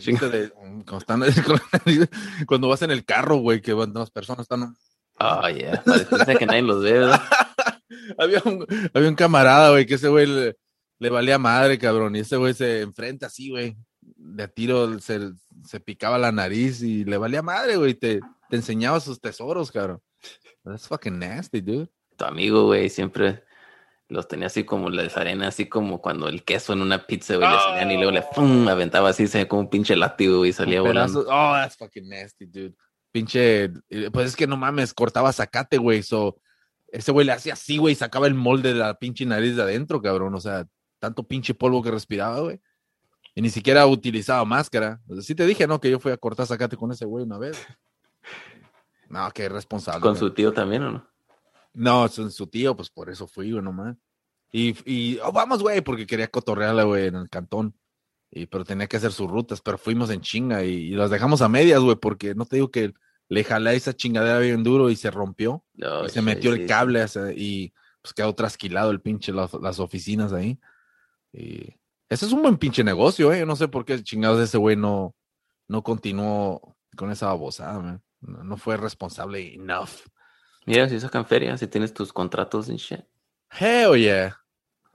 Cuando vas en el carro, güey, que las personas están. Oh, yeah. Parece que nadie los ve, ¿verdad? había un camarada, güey, que ese güey le valía madre, cabrón, y ese güey se enfrenta así, güey, de tiro se picaba la nariz y le valía madre, güey, te enseñaba sus tesoros, cabrón. That's fucking nasty, dude. Tu amigo, güey, siempre los tenía así como las arenas, así como cuando el queso en una pizza, güey, le salían y luego le aventaba así, se como un pinche látigo, y salía volando. Oh, that's fucking nasty, dude. Pinche, pues es que no mames, cortaba zacate, güey, ese güey le hacía así, güey, sacaba el molde de la pinche nariz de adentro, cabrón, o sea, tanto pinche polvo que respiraba, güey. Y ni siquiera utilizaba máscara. Sí te dije, ¿no? Que yo fui a cortar zacate con ese güey una vez. No, qué irresponsable. ¿Con su tío también o no? No, su tío, pues por eso fui, güey, nomás. Y vamos, güey, porque quería cotorrearla, güey, en el cantón. Pero tenía que hacer sus rutas, pero fuimos en chinga y las dejamos a medias, güey, porque no te digo que le jalé esa chingadera bien duro y se rompió. Y se metió el cable y pues quedó trasquilado el pinche, las oficinas ahí. Y ese es un buen pinche negocio, ¿eh? Yo no sé por qué chingados ese güey no continuó con esa babosada, man. No fue responsable enough. Mira, si sacan feria, si tienes tus contratos en shit. Hell yeah.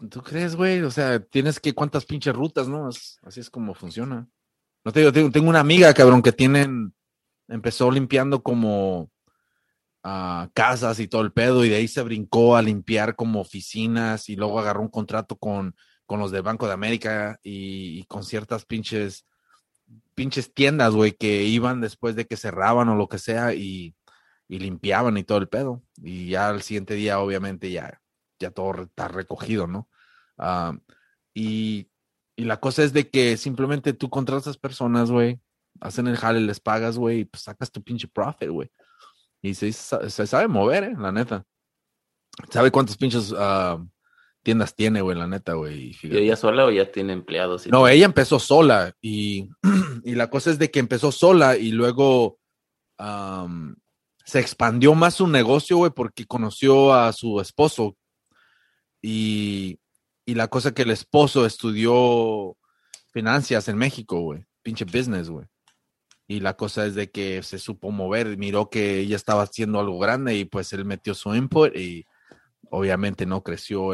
¿Tú crees, güey? O sea, tienes que cuántas pinches rutas, ¿no? Así es como funciona. No te digo, tengo una amiga, cabrón, que empezó limpiando como casas y todo el pedo, y de ahí se brincó a limpiar como oficinas, y luego agarró un contrato con los de Banco de América y con ciertas pinches tiendas, güey, que iban después de que cerraban o lo que sea, y limpiaban y todo el pedo. Y ya al siguiente día, obviamente, ya todo está recogido, ¿no? Ah, y, y la cosa es de que simplemente tú contratas personas, güey, hacen el jale, les pagas, güey, y pues sacas tu pinche profit, güey. Y se sabe mover, la neta. ¿Sabe cuántos pinches tiendas tiene, güey, la neta, güey? Y ¿Y fíjate. ella sola o ya tiene empleados y No, todo? ella empezó sola y la cosa es de que empezó sola y luego um, se expandió más su negocio, güey, porque conoció a su esposo y, y la cosa que el esposo estudió finanzas en México, güey, pinche business, güey. Y la cosa es de que se supo mover, miró que ella estaba haciendo algo grande y pues él metió su input y obviamente no creció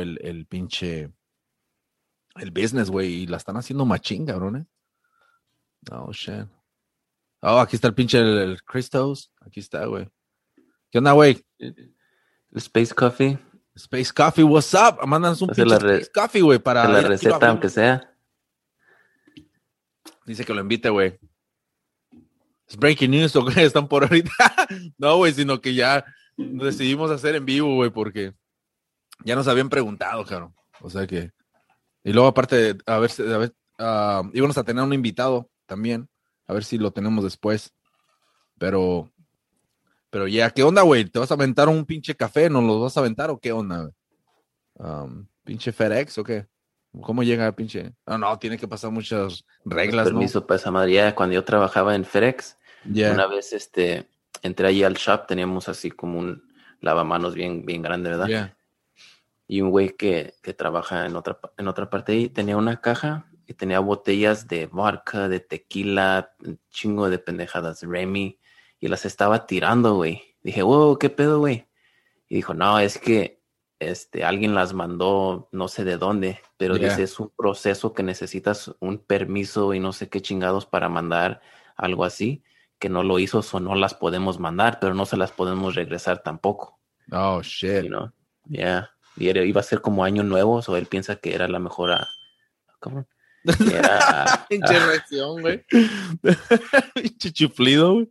el business, güey, y la están haciendo machín, cabrón, ¿eh? Oh, shit. Oh, aquí está el pinche el Christos. Aquí está, güey. ¿Qué onda, güey? El Space Coffee. Space Coffee, what's up? Mándanos un Hace pinche Space Coffee, güey, para la ir aquí lo receta, aunque abrimos. sea. Dice que lo invite, güey. ¿Es breaking news o qué? Están por ahorita. No, güey, sino que ya decidimos hacer en vivo, güey, porque ya nos habían preguntado, cabrón. O sea que. Y luego, aparte, íbamos a tener un invitado también. A ver si lo tenemos después. Pero ya, ¿qué onda, güey? ¿Te vas a aventar un pinche café? ¿Nos lo vas a aventar o qué onda, güey? ¿Pinche FedEx o qué? ¿Cómo llega pinche? No, tiene que pasar muchas Pues reglas, ¿no? permiso para esa madre. Ya cuando yo trabajaba en FedEx, Ya, una vez entré allí al shop, teníamos así como un lavamanos bien, bien grande, ¿verdad? ya. Y un güey que trabaja en otra parte ahí tenía una caja y tenía botellas de vodka, de tequila, un chingo de pendejadas, Remy, y las estaba tirando, güey. Dije, wow, ¿qué pedo, güey? Y dijo, no, es que alguien las mandó no sé de dónde, pero dice, Ya. es un proceso que necesitas un permiso y no sé qué chingados para mandar algo así, que no lo hizo, o no las podemos mandar, pero no se las podemos regresar tampoco, Oh, you shit. know? Yeah. Iba a ser como año nuevo, o él piensa que era la mejor, ¿cómo? Que era, Pinche reacción, güey. Pinche chiflido, güey.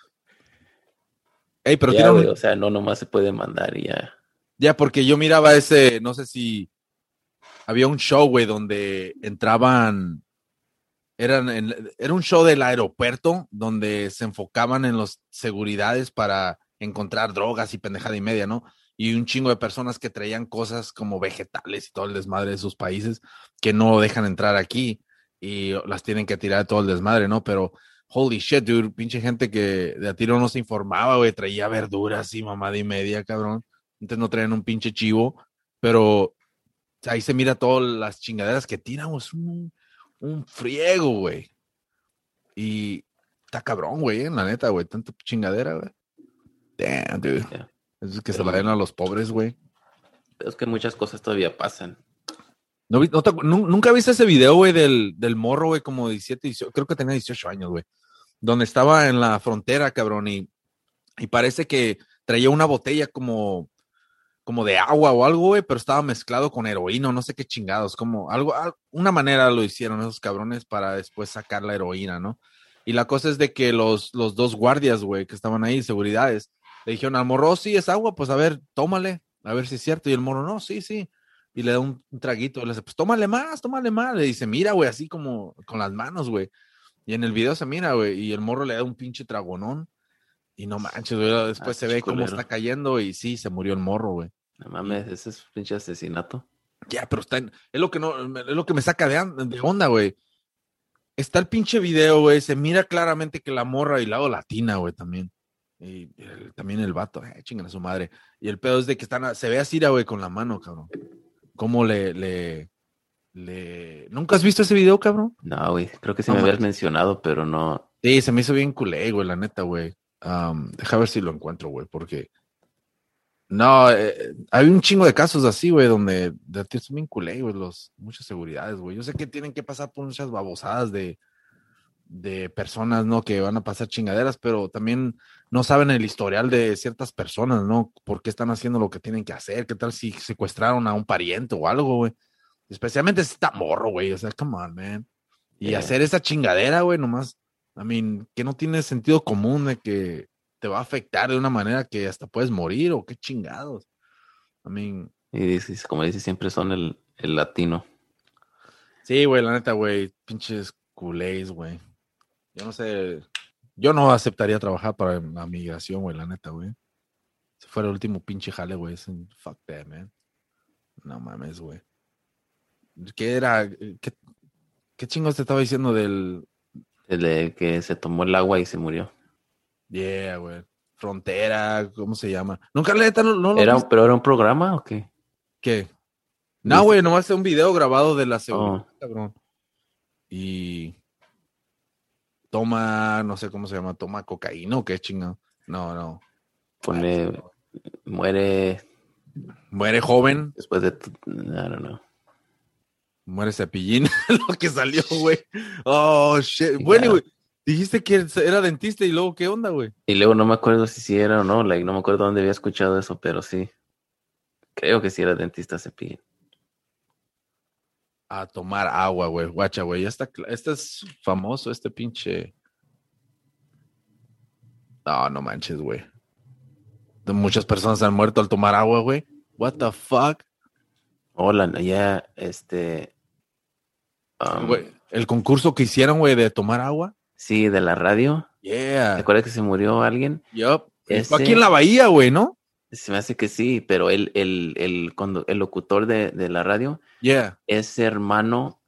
Ey, pero ya, tiene güey, un. o sea, no nomás se puede mandar y ya. Ya, porque yo miraba no sé si había un show, güey, donde entraban. Era un show del aeropuerto donde se enfocaban en los seguridades para encontrar drogas y pendejada y media, ¿no? Y un chingo de personas que traían cosas como vegetales y todo el desmadre de sus países que no dejan entrar aquí y las tienen que tirar todo el desmadre, ¿no? Pero holy shit, dude, pinche gente que de a tiro no se informaba, güey, traía verduras y mamada y media, cabrón. Antes no traían un pinche chivo, pero ahí se mira todas las chingaderas que tiramos, un friego, güey. Y está cabrón, güey, la neta, güey, tanta chingadera, güey. Damn, dude. Ya. Es que se la Pero, den a los pobres, güey. pero es que muchas cosas todavía pasan. ¿Nunca viste ese video, güey, del morro, güey, como 17, 18, creo que tenía 18 años, güey, donde estaba en la frontera, cabrón, y parece que traía una botella como de agua o algo, güey, pero estaba mezclado con heroína, no sé qué chingados, como una manera lo hicieron esos cabrones para después sacar la heroína, ¿no? Y la cosa es de que los dos guardias, güey, que estaban ahí, seguridades, le dijeron al morro, "Oh, sí, es agua, pues a ver, tómale, a ver si es cierto." Y el morro, no, sí, sí. Y le da un traguito, le dice, pues tómale más, tómale más. Le dice, mira, güey, así como con las manos, güey. Y en el video se mira, güey, y el morro le da un pinche tragonón. Y no manches, güey, Ah, después se pinche ve cómo está culero. cayendo y sí, se murió el morro, güey. No Y mames, ese es pinche asesinato. ya, pero es lo que no, es lo que me saca de onda, güey. Está el pinche video, güey. Se mira claramente que la morra y lado latina, güey, también. Y también el vato, chingan a su madre. Y el pedo es de que se ve así, güey, con la mano, cabrón. ¿Cómo ¿Nunca has visto ese video, cabrón? No, güey, creo que sí No me habías manches. mencionado, pero no. Sí, se me hizo bien culé, güey, la neta, güey. Deja ver si lo encuentro, güey, porque No, hay un chingo de casos así, güey, donde de ti son bien culé, güey, muchas seguridades, güey. Yo sé que tienen que pasar por muchas babosadas de personas, ¿no? Que van a pasar chingaderas, pero también no saben el historial de ciertas personas, ¿no? ¿Por qué están haciendo lo que tienen que hacer? ¿Qué tal si secuestraron a un pariente o algo, güey? Especialmente si está morro, güey. O sea, come on, man. Y Yeah. hacer esa chingadera, güey, nomás, que no tiene sentido común de que te va a afectar de una manera que hasta puedes morir o qué chingados. I mean, Y dices, como dices, siempre son el latino. sí, güey, la neta, güey, pinches culés, güey. Yo no sé, yo no aceptaría trabajar para la migración, güey, la neta, güey. Si fuera el último pinche jale, güey, fuck that, man. No mames, güey. ¿Qué era? ¿Qué chingos te estaba diciendo del... El de que se tomó el agua y se murió. Yeah, güey. Frontera, ¿cómo se llama? Nunca neta, no lo viste. ¿Pero era un programa o qué? ¿Qué? No, ¿Viste? güey, nomás es un video grabado de la seguridad, Oh, cabrón. Y toma, no sé cómo se llama, toma cocaína o qué chingado. No, no. pone, muere Muere joven, después de, I don't know. muere Cepillín, lo que salió, güey. Oh, shit. Y, Bueno, claro. güey, dijiste que era dentista y luego, ¿qué onda, güey? Y luego no me acuerdo si era o no, like, no me acuerdo dónde había escuchado eso, pero sí, creo que sí era dentista Cepillín. A tomar agua, güey. Guacha, güey. Este es famoso, este pinche. No, no manches, güey. Muchas personas han muerto al tomar agua, güey. What the fuck? Hola, ya, Güey, el concurso que hicieron, güey, de tomar agua. sí, de la radio. ¿Te Yeah. acuerdas que se murió alguien? Yup. Y fue aquí en la Ese, bahía, güey, ¿no? se me hace que sí, pero el locutor de la radio Yeah. es hermano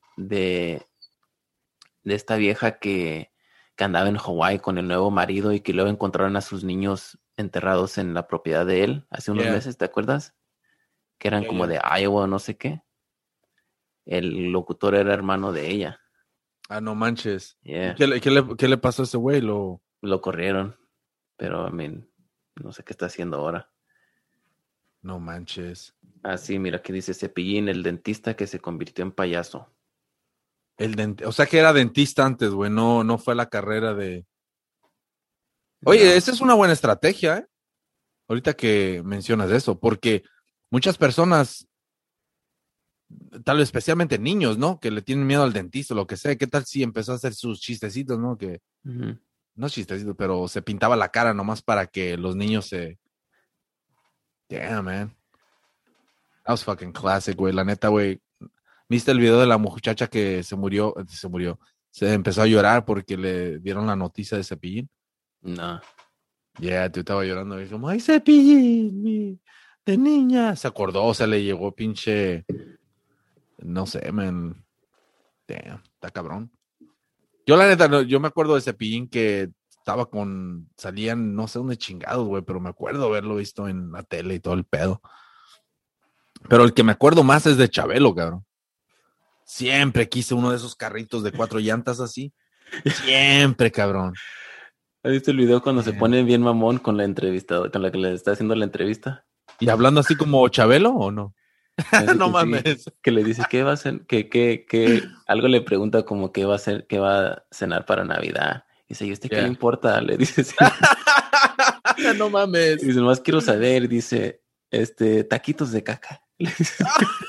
de esta vieja que andaba en Hawái con el nuevo marido y que luego encontraron a sus niños enterrados en la propiedad de él hace unos Yeah. meses, ¿te acuerdas? Que eran Yeah, como yeah. de Iowa o no sé qué. El locutor era hermano de ella. Ah, no manches. ¿Y Yeah, qué le pasó a ese güey? lo corrieron, pero no sé qué está haciendo ahora. No manches. Ah, sí, mira, aquí dice Cepillín, el dentista que se convirtió en payaso. O sea que era dentista antes, güey. No, no fue la carrera de. Oye, No. esa es una buena estrategia, ¿eh? Ahorita que mencionas eso, porque muchas personas, tal vez especialmente niños, ¿no? Que le tienen miedo al dentista o lo que sea. ¿Qué tal si empezó a hacer sus chistecitos, ¿no? Que Ujú. no chistecitos, pero se pintaba la cara nomás para que los niños se. Damn, man. That was fucking classic, güey. La neta, güey. ¿Viste el video de la muchacha que se murió? Se empezó a llorar porque le dieron la noticia de Cepillín. No. Yeah, tú estaba llorando y como, ay, Cepillín, de niña. Se acordó, o sea, le llegó pinche, no sé, man. Damn, está cabrón. Yo la neta, yo me acuerdo de Cepillín que salían, no sé dónde chingados, güey, pero me acuerdo haberlo visto en la tele y todo el pedo. Pero el que me acuerdo más es de Chabelo, cabrón. Siempre quise uno de esos carritos de 4 llantas así. Siempre, cabrón. ¿Has visto el video cuando se Yeah. pone bien mamón con la entrevista, con la que le está haciendo la entrevista? ¿Y hablando así como Chabelo o no? Así No que sí, mames. que le dice qué va a hacer, algo le pregunta como qué va a hacer, qué va a cenar para Navidad. Dice, ¿y usted qué le Yeah. importa? Le dice, sí. No mames. Dice, nomás quiero saber, dice, taquitos de caca. Le dice,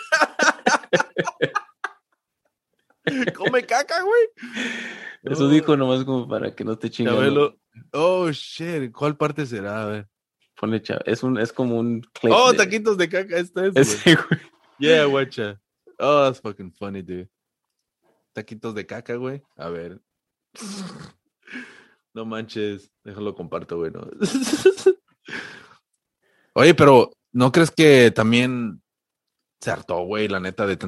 Come caca, güey. eso Oh, dijo nomás como para que no esté chingando. Chabelo. Oh, shit. ¿Cuál parte será? A ver. Pone es como un clip Oh, de taquitos de caca. Esta es, güey. ese, güey. Yeah, guacha. Oh, that's fucking funny, dude. Taquitos de caca, güey. A ver. No manches. Déjalo comparto, güey. No. Oye, pero ¿no crees que también se hartó, güey, la neta, de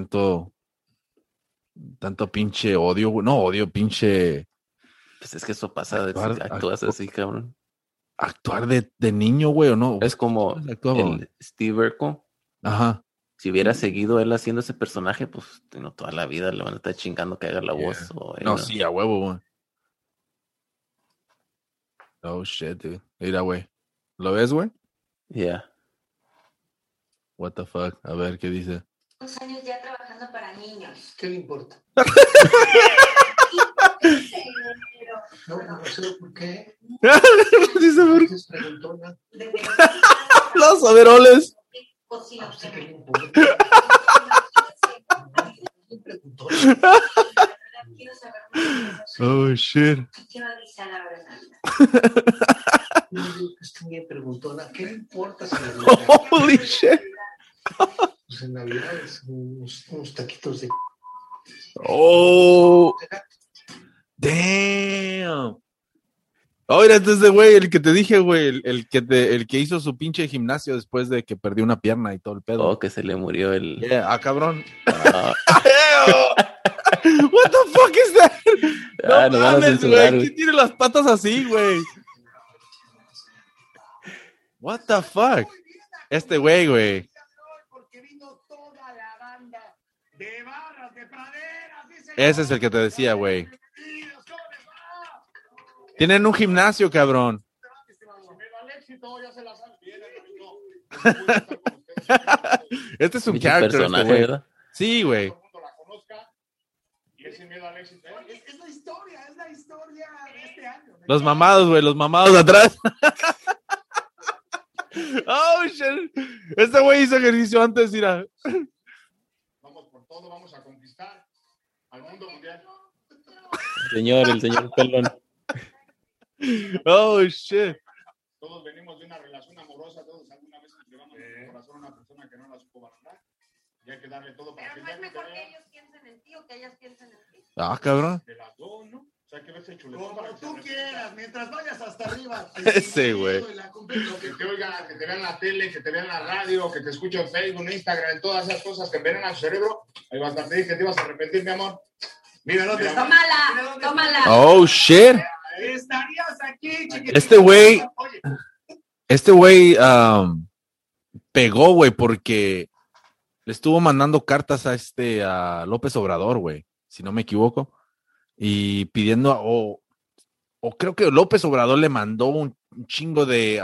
tanto pinche odio, güey? No, odio, pinche Pues es que eso pasa si actúas así, cabrón. actuar de niño, güey, o no. Es como Actuaba, güey. el Steve Urkel. Ajá. Si hubiera seguido él haciendo ese personaje, pues toda la vida le van a estar chingando que haga la Yeah. voz. O, No, sí, a huevo, güey. Oh, shit, dude. Mira, güey. ¿Lo ves, güey? Yeah. What the fuck. A ver, ¿qué dice? 2 años ya trabajando para niños. ¿Qué le importa? No sé por qué. Dice, ¿por qué? Es preguntona. Los overoles. ¿A usted qué le importa? Es preguntona. Quiero saber más. Oh, shit. Quiero avisar ahora en Navidad. No, es que me preguntona. ¿Qué le importa si la Holy shit. Pues en Navidad es unos taquitos de... Oh. Damn. Oye, entonces, güey, el que te dije, güey, el que hizo su pinche gimnasio después de que perdió una pierna y todo el pedo. Oh, que se le murió el... Yeah, cabrón. Ah, What the fuck is that? No nos van a mames, censurar, güey. güey. ¿Quién tiene las patas así, güey? What the fuck? Este güey. Porque vino toda la banda de barras, de praderas. Ese es el que te decía, güey. Tienen un gimnasio, cabrón. Este es un Pinche character, personaje, este güey. ¿verdad? Sí, güey. Es la historia de este año. Los mamados, güey, los mamados de atrás. Oh, shit. Este güey hizo ejercicio antes, mira. Vamos por todo, vamos a conquistar al mundo mundial. El señor pelón. Oh, shit. Todos venimos de una relación amorosa, todos alguna vez entregamos nuestro corazón a una persona que no la supo valorar. Y hay que darle todo para Pero no es mejor que ellos piensen en ti o que ellas piensen en ti. Ah, cabrón. de las dos, ¿no? O sea, hay que verse chuletón. Como tú quieras, mientras vayas hasta arriba. Ese, güey. Que te oigan, que te vean en la tele, que te vean en la radio, que te escuchen en Facebook, en Instagram, en todas esas cosas que envenenan su cerebro. Ahí vas a decir que te ibas a arrepentir, mi amor. Mira dónde está. Tómala. Oh, shit. Estarías aquí, chiquitito. Este güey pegó, güey, porque le estuvo mandando cartas a López Obrador, güey, si no me equivoco, y pidiendo, o creo que López Obrador le mandó un chingo de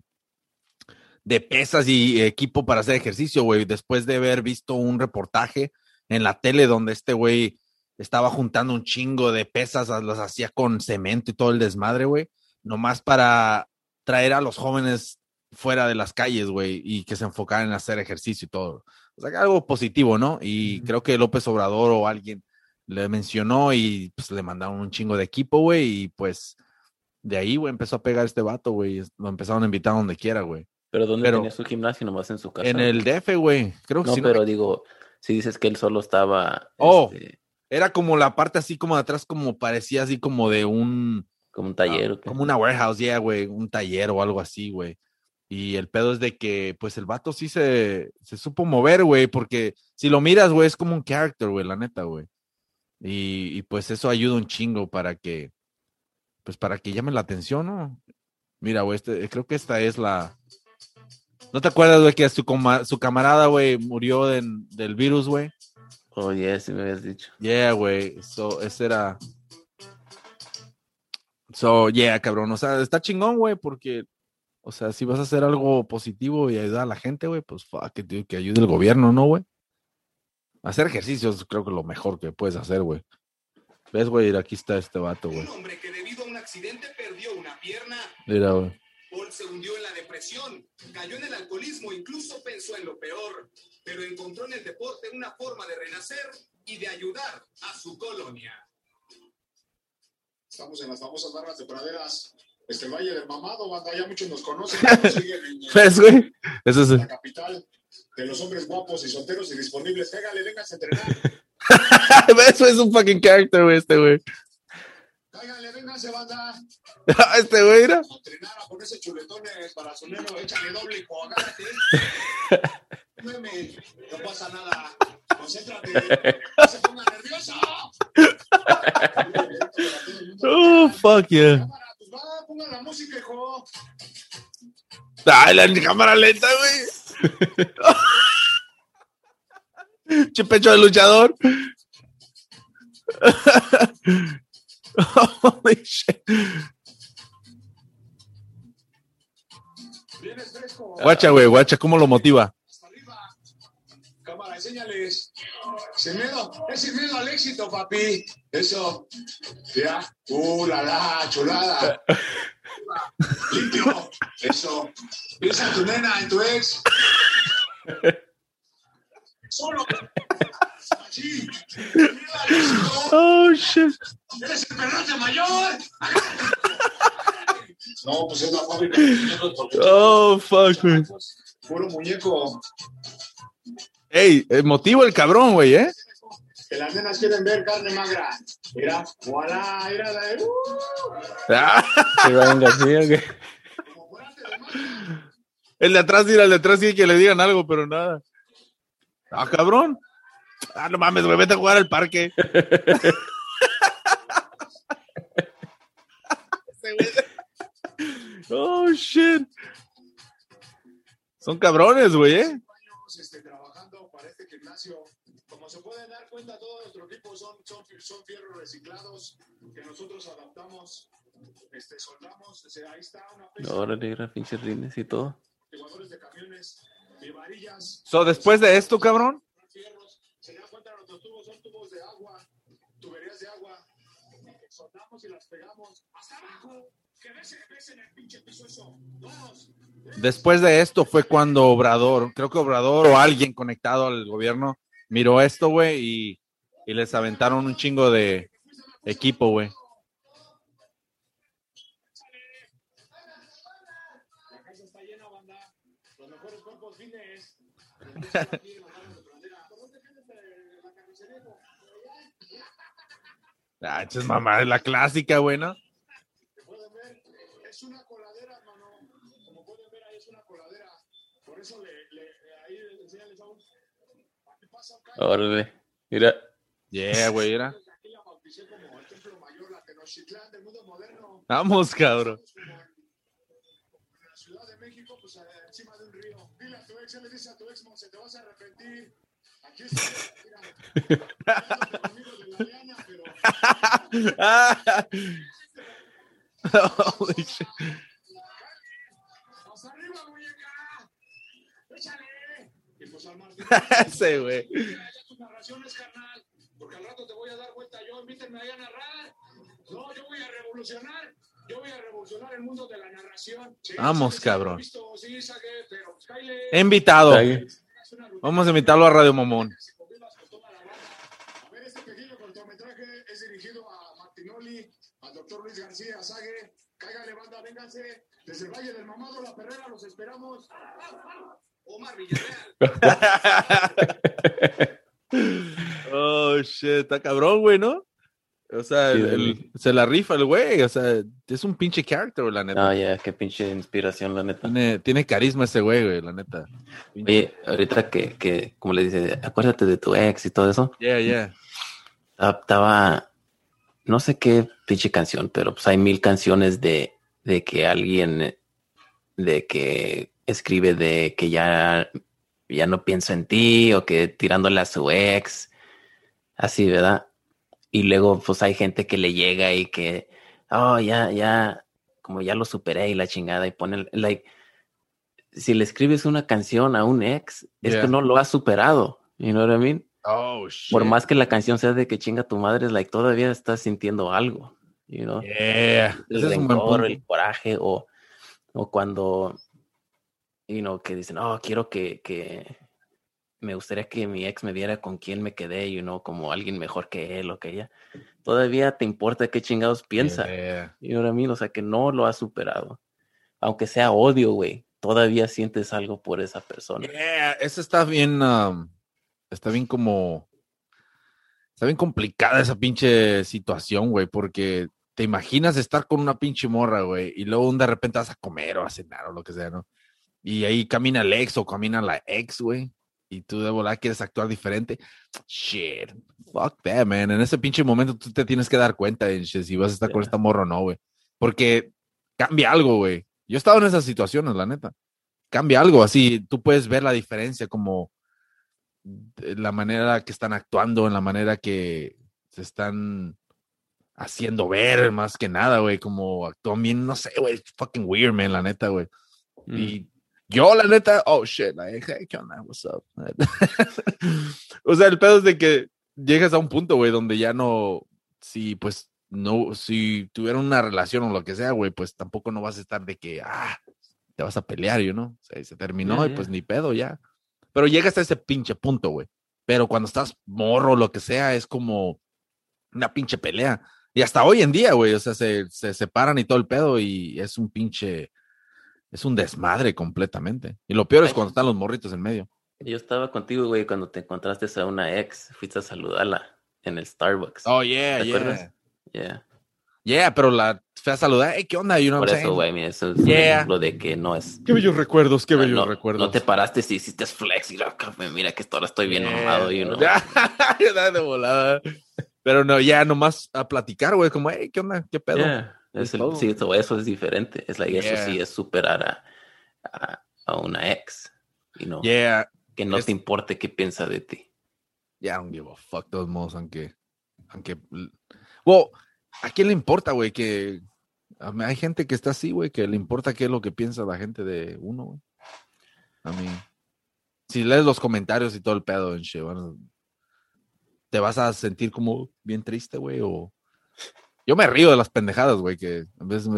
pesas y equipo para hacer ejercicio, güey, después de haber visto un reportaje en la tele donde este güey estaba juntando un chingo de pesas, las hacía con cemento y todo el desmadre, güey, nomás para traer a los jóvenes fuera de las calles, güey, y que se enfocaran en hacer ejercicio y todo. O sea, algo positivo, ¿no? Y creo que López Obrador o alguien le mencionó y pues le mandaron un chingo de equipo, güey, y pues de ahí, güey, empezó a pegar este vato, güey. Lo empezaron a invitar a donde quiera, güey. ¿Pero dónde tenía su gimnasio? Nomás en su casa. En el DF, güey. Creo que no, sí. Pero digo, si dices que él solo estaba... Era como la parte así como de atrás, como parecía así como de un... Como un taller. Como una warehouse, güey. Un taller o algo así, güey. Y el pedo es de que, pues, el vato sí se supo mover, güey, porque si lo miras, güey, es como un character, güey, la neta, güey. Y pues eso ayuda un chingo para que llame la atención, ¿no? Mira, güey, creo que esta es la... ¿No te acuerdas, güey, que su camarada, güey, murió del virus, güey? Oh, yeah, sí me habías dicho. Yeah, güey, ese era... Yeah, cabrón, o sea, está chingón, güey, porque... O sea, si vas a hacer algo positivo y ayudar a la gente, güey, pues fuck it, dude, que ayude el gobierno, ¿no, güey? Hacer ejercicios creo que es lo mejor que puedes hacer, güey. ¿Ves, güey? Aquí está este vato, güey. Un hombre que debido a un accidente perdió una pierna. Mira, güey. Paul se hundió en la depresión, cayó en el alcoholismo, incluso pensó en lo peor, pero encontró en el deporte una forma de renacer y de ayudar a su colonia. Estamos en las famosas barras de praderas. El Valle del Mamado, banda, ya muchos nos conocen. ¿Ves, güey? Eso es la capital de los hombres guapos y solteros y disponibles. Pégale, vengas a entrenar. Eso es un fucking character, güey, este güey. Cáigale, véngase, banda. Este güey, ¿era? A entrenar, a ponerse chuletones para sonero, échale doble, agárrate. No pasa nada. Concéntrate. No se ponga nervioso. Oh, fuck yeah. Ponga la música, hijo. Ay, la cámara lenta, güey. Che pecho de luchador. Holy shit. Guacha, güey, guacha, ¿cómo lo motiva? enséñales. Sin miedo, es sin miedo al éxito, papi. Eso. Ya. Chulada. Limpio. Eso. Piensa en tu nena, en tu ex. Solo. Así. Sin miedo al éxito. Oh, shit. ¡Eres el perrote mayor! No, pues es la fábrica de muñecos porque Oh, fuck, güey. puro muñeco. Ey, emotivo el cabrón, güey, ¿eh? Que las nenas quieren ver carne magra. Mira, voilà, mira la de... Ah, ¿Qué Ryan García? ¿Qué? Como fuerte de magra. el de atrás, mira, el de atrás sí que le digan algo, pero nada. Ah, cabrón. Ah, no mames, güey, vete a jugar al parque. Oh, shit. Son cabrones, güey, ¿eh? Años trabajando para este gimnasio. Como se pueden dar cuenta, todo nuestro equipo son fierros reciclados que nosotros adaptamos, soldamos. O sea, ahí está una pieza Ahora le era pinches rines y todo. de jugadores de camiones, de varillas. So, después de esto, cabrón, Fierros. Se dan cuenta, nuestros tubos son tubos de agua, tuberías de agua. Soldamos y las pegamos hasta abajo. Que besen el pinche piso eso. Todos. después de esto fue cuando Obrador, creo que Obrador o alguien conectado al gobierno, miró esto, güey, y les aventaron un chingo de equipo, güey. La casa está llena, banda. Los mejores cuerpos fines. Ah, esa es mamá, es la clásica, güey, ¿no? Que pueden ver, es una coladera, hermano. Como pueden ver, ahí es una coladera. Por eso ahí enseñales a un. Aquí pasa un calle. Órale. Mira. Yeah, güey, era. Aquí la bauticé como el templo mayor, la Tenochtitlán del mundo moderno. Vamos, cabrón. En la Ciudad de México, pues encima de un río. Dile a tu ex, le dice a tu ex, se te vas a arrepentir. Aquí está, mira. Hablándote conmigo de la liana, pero. Holy shit. ¡Hasta arriba, muñeca! ¡Échale! Y pues al Martín. Ese, güey. Tus narraciones, carnal. Porque al rato te voy a dar vuelta yo. Invítenme ahí a narrar. No, yo voy a revolucionar. Yo voy a revolucionar el mundo de la narración. Sí, Vamos, sí, cabrón. lo he visto, sí, Sague, pero pues, cáile. Invitado. Ahí. Es una rutina. Vamos a invitarlo a Radio Momón. Se combina con toda la banda. A ver, este pequeño cortometraje es dirigido a Martinoli, al doctor Luis García, Sague. Cáigale, banda, vénganse. Desde el Valle del Mamado, La Perrera, los esperamos. Omar Villarreal. Oh, shit, está cabrón, güey, ¿no? O sea, Sí, se la rifa el güey, o sea, es un pinche character, la neta. Ah, ya, qué pinche inspiración, la neta. Tiene carisma ese güey, la neta. Oye, ahorita que, como le dice, acuérdate de tu ex y todo eso. Yeah. Estaba, no sé qué pinche canción, pero pues hay 1000 canciones de que alguien, de que escribe de que ya no pienso en ti o que tirándole a su ex, así, ¿verdad? Y luego pues hay gente que le llega y que, oh, ya, como ya lo superé y la chingada y pone, like, si le escribes una canción a un ex, es Yeah. que no lo has superado, you know what I mean? Oh, shit. Por más que la canción sea de que chinga tu madre, es like, todavía estás sintiendo algo, you know? Yeah. El Ese es un buen rencor, punto. el coraje, o cuando, you know, que dicen, oh, quiero que me gustaría que mi ex me viera con quién me quedé, you know, como alguien mejor que él o que ella. Todavía te importa qué chingados piensa, Yeah. you know what I mean? O sea, que no lo has superado. Aunque sea odio, güey, todavía sientes algo por esa persona. Yeah, esa está bien, está bien complicada esa pinche situación, güey, porque te imaginas estar con una pinche morra, güey, y luego de repente vas a comer o a cenar o lo que sea, ¿no? Y ahí camina el ex o camina la ex, güey, y tú de volada quieres actuar diferente. Shit, fuck that, man. En ese pinche momento tú te tienes que dar cuenta de si vas a estar con Yeah. esta morra o no, güey, porque cambia algo, güey. Yo he estado en esas situaciones, la neta. Cambia algo, así tú puedes ver la diferencia como la manera que están actuando, en la manera que se están haciendo ver, más que nada, güey, como actúan bien, no sé, güey, fucking weird, man, la neta, güey. Y Yo, la neta, oh shit, like, hey, ¿qué onda? What's up? O sea, el pedo es de que llegas a un punto, güey, donde ya no, si pues no, si tuvieran una relación o lo que sea, güey, pues tampoco no vas a estar de que, te vas a pelear, ¿no? O sea, y se terminó y pues ni pedo ya. Pero llegas a ese pinche punto, güey. Pero cuando estás morro, lo que sea, es como una pinche pelea. Y hasta hoy en día, güey, o sea, se separan y todo el pedo y es un pinche, es un desmadre completamente. Y lo peor es cuando están los morritos en medio. Yo estaba contigo, güey, cuando te encontraste a una ex, fuiste a saludarla en el Starbucks. Oh, yeah, ¿Te acuerdas? Yeah. Yeah, pero la fue a saludar, hey, ¿qué onda? You know Por what I'm eso, saying? güey, mira, eso es un ejemplo de que no es... Qué bellos recuerdos, qué bellos no, recuerdos. No te paraste si hiciste flex y mira que ahora estoy bien mamado, you know. Ya, de volada. Pero no, ya nomás a platicar, güey, como, hey, ¿qué onda? ¿Qué pedo? Yeah. Es Sí, todo. eso es diferente. Es like, eso sí es superar a una ex, you know. Yeah. Que no te importe qué piensa de ti. Yeah, I don't give a fuck, de todos modos, aunque, well, ¿a quién le importa, güey? Que hay gente que está así, güey, que le importa qué es lo que piensa la gente de uno, güey. A mí, si lees los comentarios y todo el pedo en shit, bueno, te vas a sentir como bien triste, güey, o yo me río de las pendejadas, güey, que a veces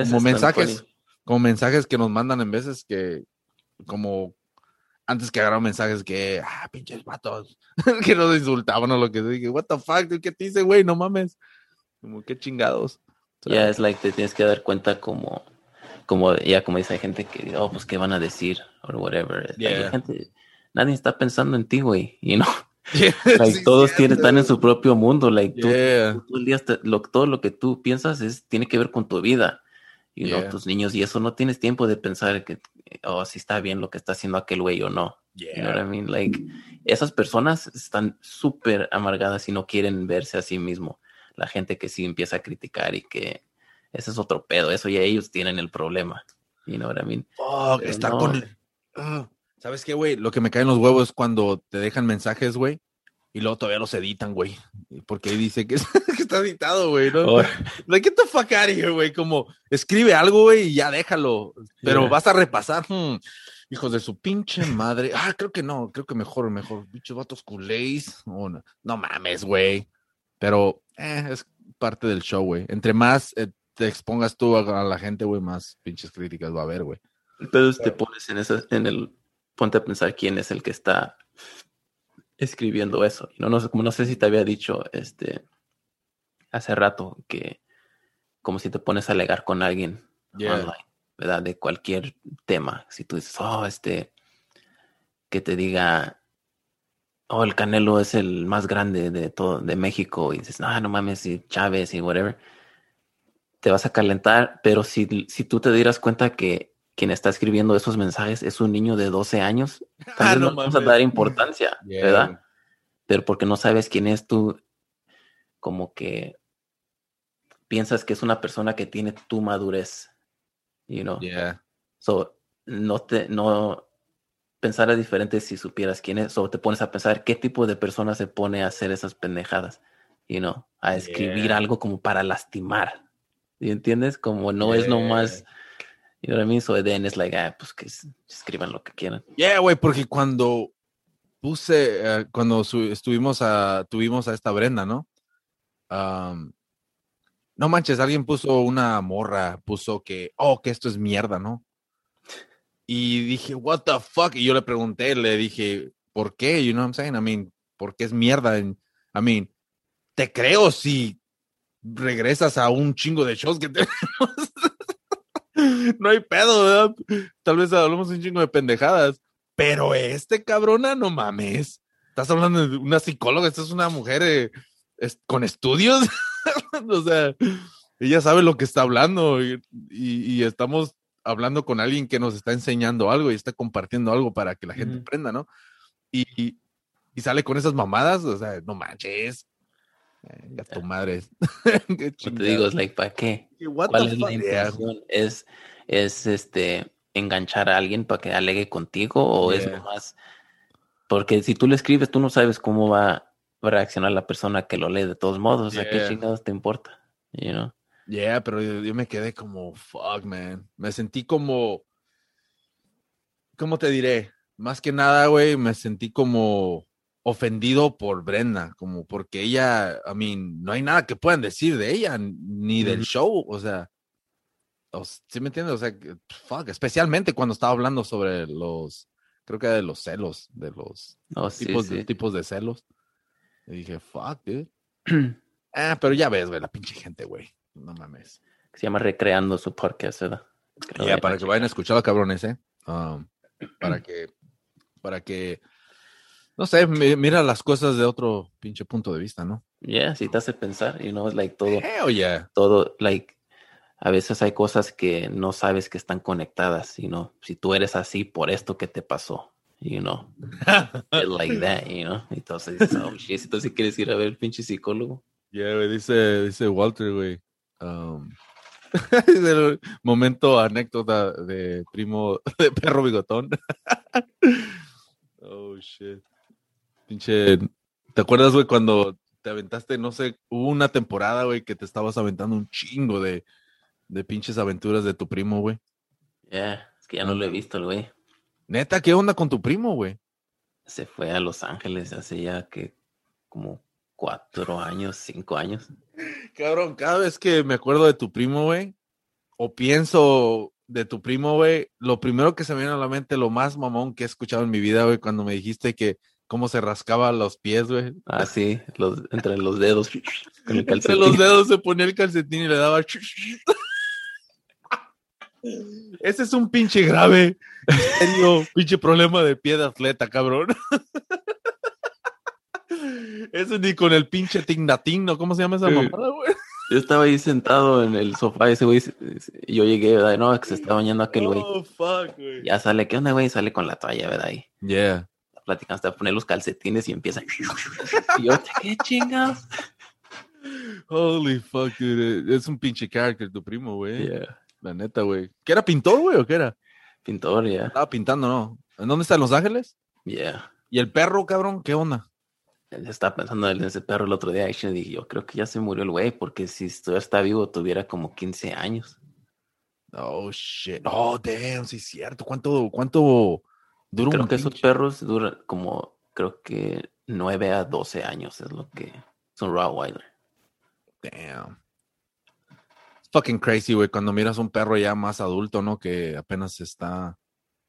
como mensajes que nos mandan en veces que como antes que agarraron mensajes que, pinches vatos, que nos insultaban o lo que sea. Dije, what the fuck, ¿qué te hice, güey? No mames. Como, qué chingados. O sea, es like, te tienes que dar cuenta como dice, hay gente que, oh, pues, ¿qué van a decir? O whatever. Yeah. Like, nadie está pensando en ti, güey, you know? Yeah, like, sí, todos están en su propio mundo, like, yeah. tú todo el día, todo lo que tú piensas tiene que ver con tu vida. You know, tus niños, y eso no tienes tiempo de pensar que, si está bien lo que está haciendo aquel güey o no. Yeah. You know what I mean? Like, esas personas están súper amargadas y no quieren verse a sí mismo. La gente que sí empieza a criticar y que ese es otro pedo, eso ya ellos tienen el problema. You know what I mean? Está no. ¿Sabes qué, güey? Lo que me cae en los huevos es cuando te dejan mensajes, güey, y luego todavía los editan, güey. Porque ahí dice que está editado, güey, ¿no? Like, get the fuck out of here, güey. Como, escribe algo, güey, y ya déjalo. Pero vas a repasar. Hijos de su pinche madre. Creo que no. Creo que mejor. Bichos vatos culés. No mames, güey. Pero, es parte del show, güey. Entre más te expongas tú a la gente, güey, más pinches críticas va a haber, güey. Entonces te pones ponte a pensar quién es el que está escribiendo eso. No sé si te había dicho hace rato que como si te pones a alegar con alguien online, ¿verdad? De cualquier tema. Si tú dices, que te diga, el Canelo es el más grande de todo, de México, y dices, no mames, y Chávez y whatever, te vas a calentar, pero si tú te dieras cuenta que quien está escribiendo esos mensajes es un niño de 12 años, tal vez no vas a dar importancia, ¿verdad? Pero porque no sabes quién es tú, como que piensas que es una persona que tiene tu madurez, you know? So, no pensar diferente si supieras quién es, o te pones a pensar qué tipo de persona se pone a hacer esas pendejadas, you know, a escribir algo como para lastimar, ¿y entiendes? Como no es nomás, you know what I mean? So then it's like, pues que escriban lo que quieran. Güey, porque cuando tuvimos a esta Brenda, ¿no? No manches, alguien puso una morra, puso que esto es mierda, ¿no? Y dije, what the fuck? Y yo le dije, ¿por qué? You know what I'm saying? I mean, ¿por qué es mierda? I mean, te creo si regresas a un chingo de shows que tenemos. No hay pedo, ¿verdad? Tal vez hablamos un chingo de pendejadas. Pero cabrona, no mames. Estás hablando de una psicóloga, esta es una mujer con estudios. O sea, ella sabe lo que está hablando y estamos hablando con alguien que nos está enseñando algo y está compartiendo algo para que la gente aprenda, ¿no? Y sale con esas mamadas, o sea, no manches. A tu madre. Qué te digo, es like, ¿para qué? ¿Cuál es la intención? ¿Es enganchar a alguien para que alegue contigo o es nomás? Porque si tú le escribes, tú no sabes cómo va a reaccionar la persona que lo lee de todos modos. O sea, ¿qué chingados te importa? You know? Pero yo me quedé como, fuck, man. Me sentí como ¿cómo te diré? Más que nada, güey, me sentí como ofendido por Brenda, como porque ella, no hay nada que puedan decir de ella, ni del show, o sea, ¿sí me entiendes? O sea, fuck, especialmente cuando estaba hablando sobre creo que de los celos, de los tipos de celos. Y dije, fuck, dude. Pero ya ves, güey, la pinche gente, güey, no mames. Se llama Recreando su podcast, ¿verdad? Ya, para que vayan a escuchar a cabrones, para que, no sé, mira las cosas de otro pinche punto de vista, ¿no? Yeah, si te hace pensar, like todo. Hell yeah. Todo, a veces hay cosas que no sabes que están conectadas, si tú eres así por esto que te pasó, like that, Entonces dices, oh shit, entonces quieres ir a ver el pinche psicólogo. Yeah, güey, dice Walter, güey. Es el momento anécdota de primo de perro bigotón. Oh shit. Pinche, ¿te acuerdas, güey, cuando te aventaste, no sé, hubo una temporada, güey, que te estabas aventando un chingo de pinches aventuras de tu primo, güey? Yeah, es que ya no lo he visto el güey. Neta, ¿qué onda con tu primo, güey? Se fue a Los Ángeles hace ya que como 4 años, 5 años. Cabrón, cada vez que me acuerdo de tu primo, güey, o pienso de tu primo, güey, lo primero que se me viene a la mente, lo más mamón que he escuchado en mi vida, güey, cuando me dijiste que cómo se rascaba los pies, güey. Ah, sí, entre los dedos. Con el calcetín. Entre los dedos se ponía el calcetín y le daba... Ese es un pinche grave, en serio, pinche problema de pie de atleta, cabrón. Eso ni con el pinche tignatigno, ¿cómo se llama esa mamada, güey? Yo estaba ahí sentado en el sofá, ese güey, yo llegué, ¿verdad? No, que se está bañando aquel güey. Oh, fuck, güey. Ya sale, ¿qué onda, güey? Sale con la toalla, ¿verdad? Ahí. Yeah. Platicando hasta poner los calcetines y empieza. Y yo, ¿qué chingados? Holy fuck, dude. Es un pinche character tu primo, güey. Yeah. La neta, güey. ¿Qué era, pintor, güey, o qué era? Pintor, ya. Yeah. Estaba pintando, ¿no? ¿En dónde está? ¿En Los Ángeles? Yeah. ¿Y el perro, cabrón? ¿Qué onda? Estaba pensando en ese perro el otro día. Y dije, yo creo que ya se murió el güey, porque si todavía está vivo, tuviera como 15 años. Oh, shit. Oh, damn, sí es cierto. ¿Cuánto dura creo un que pinche? Esos perros duran como, creo que 9 a 12 años es lo que es un Rottweiler. Damn. It's fucking crazy, güey, cuando miras un perro ya más adulto, ¿no? Que apenas está...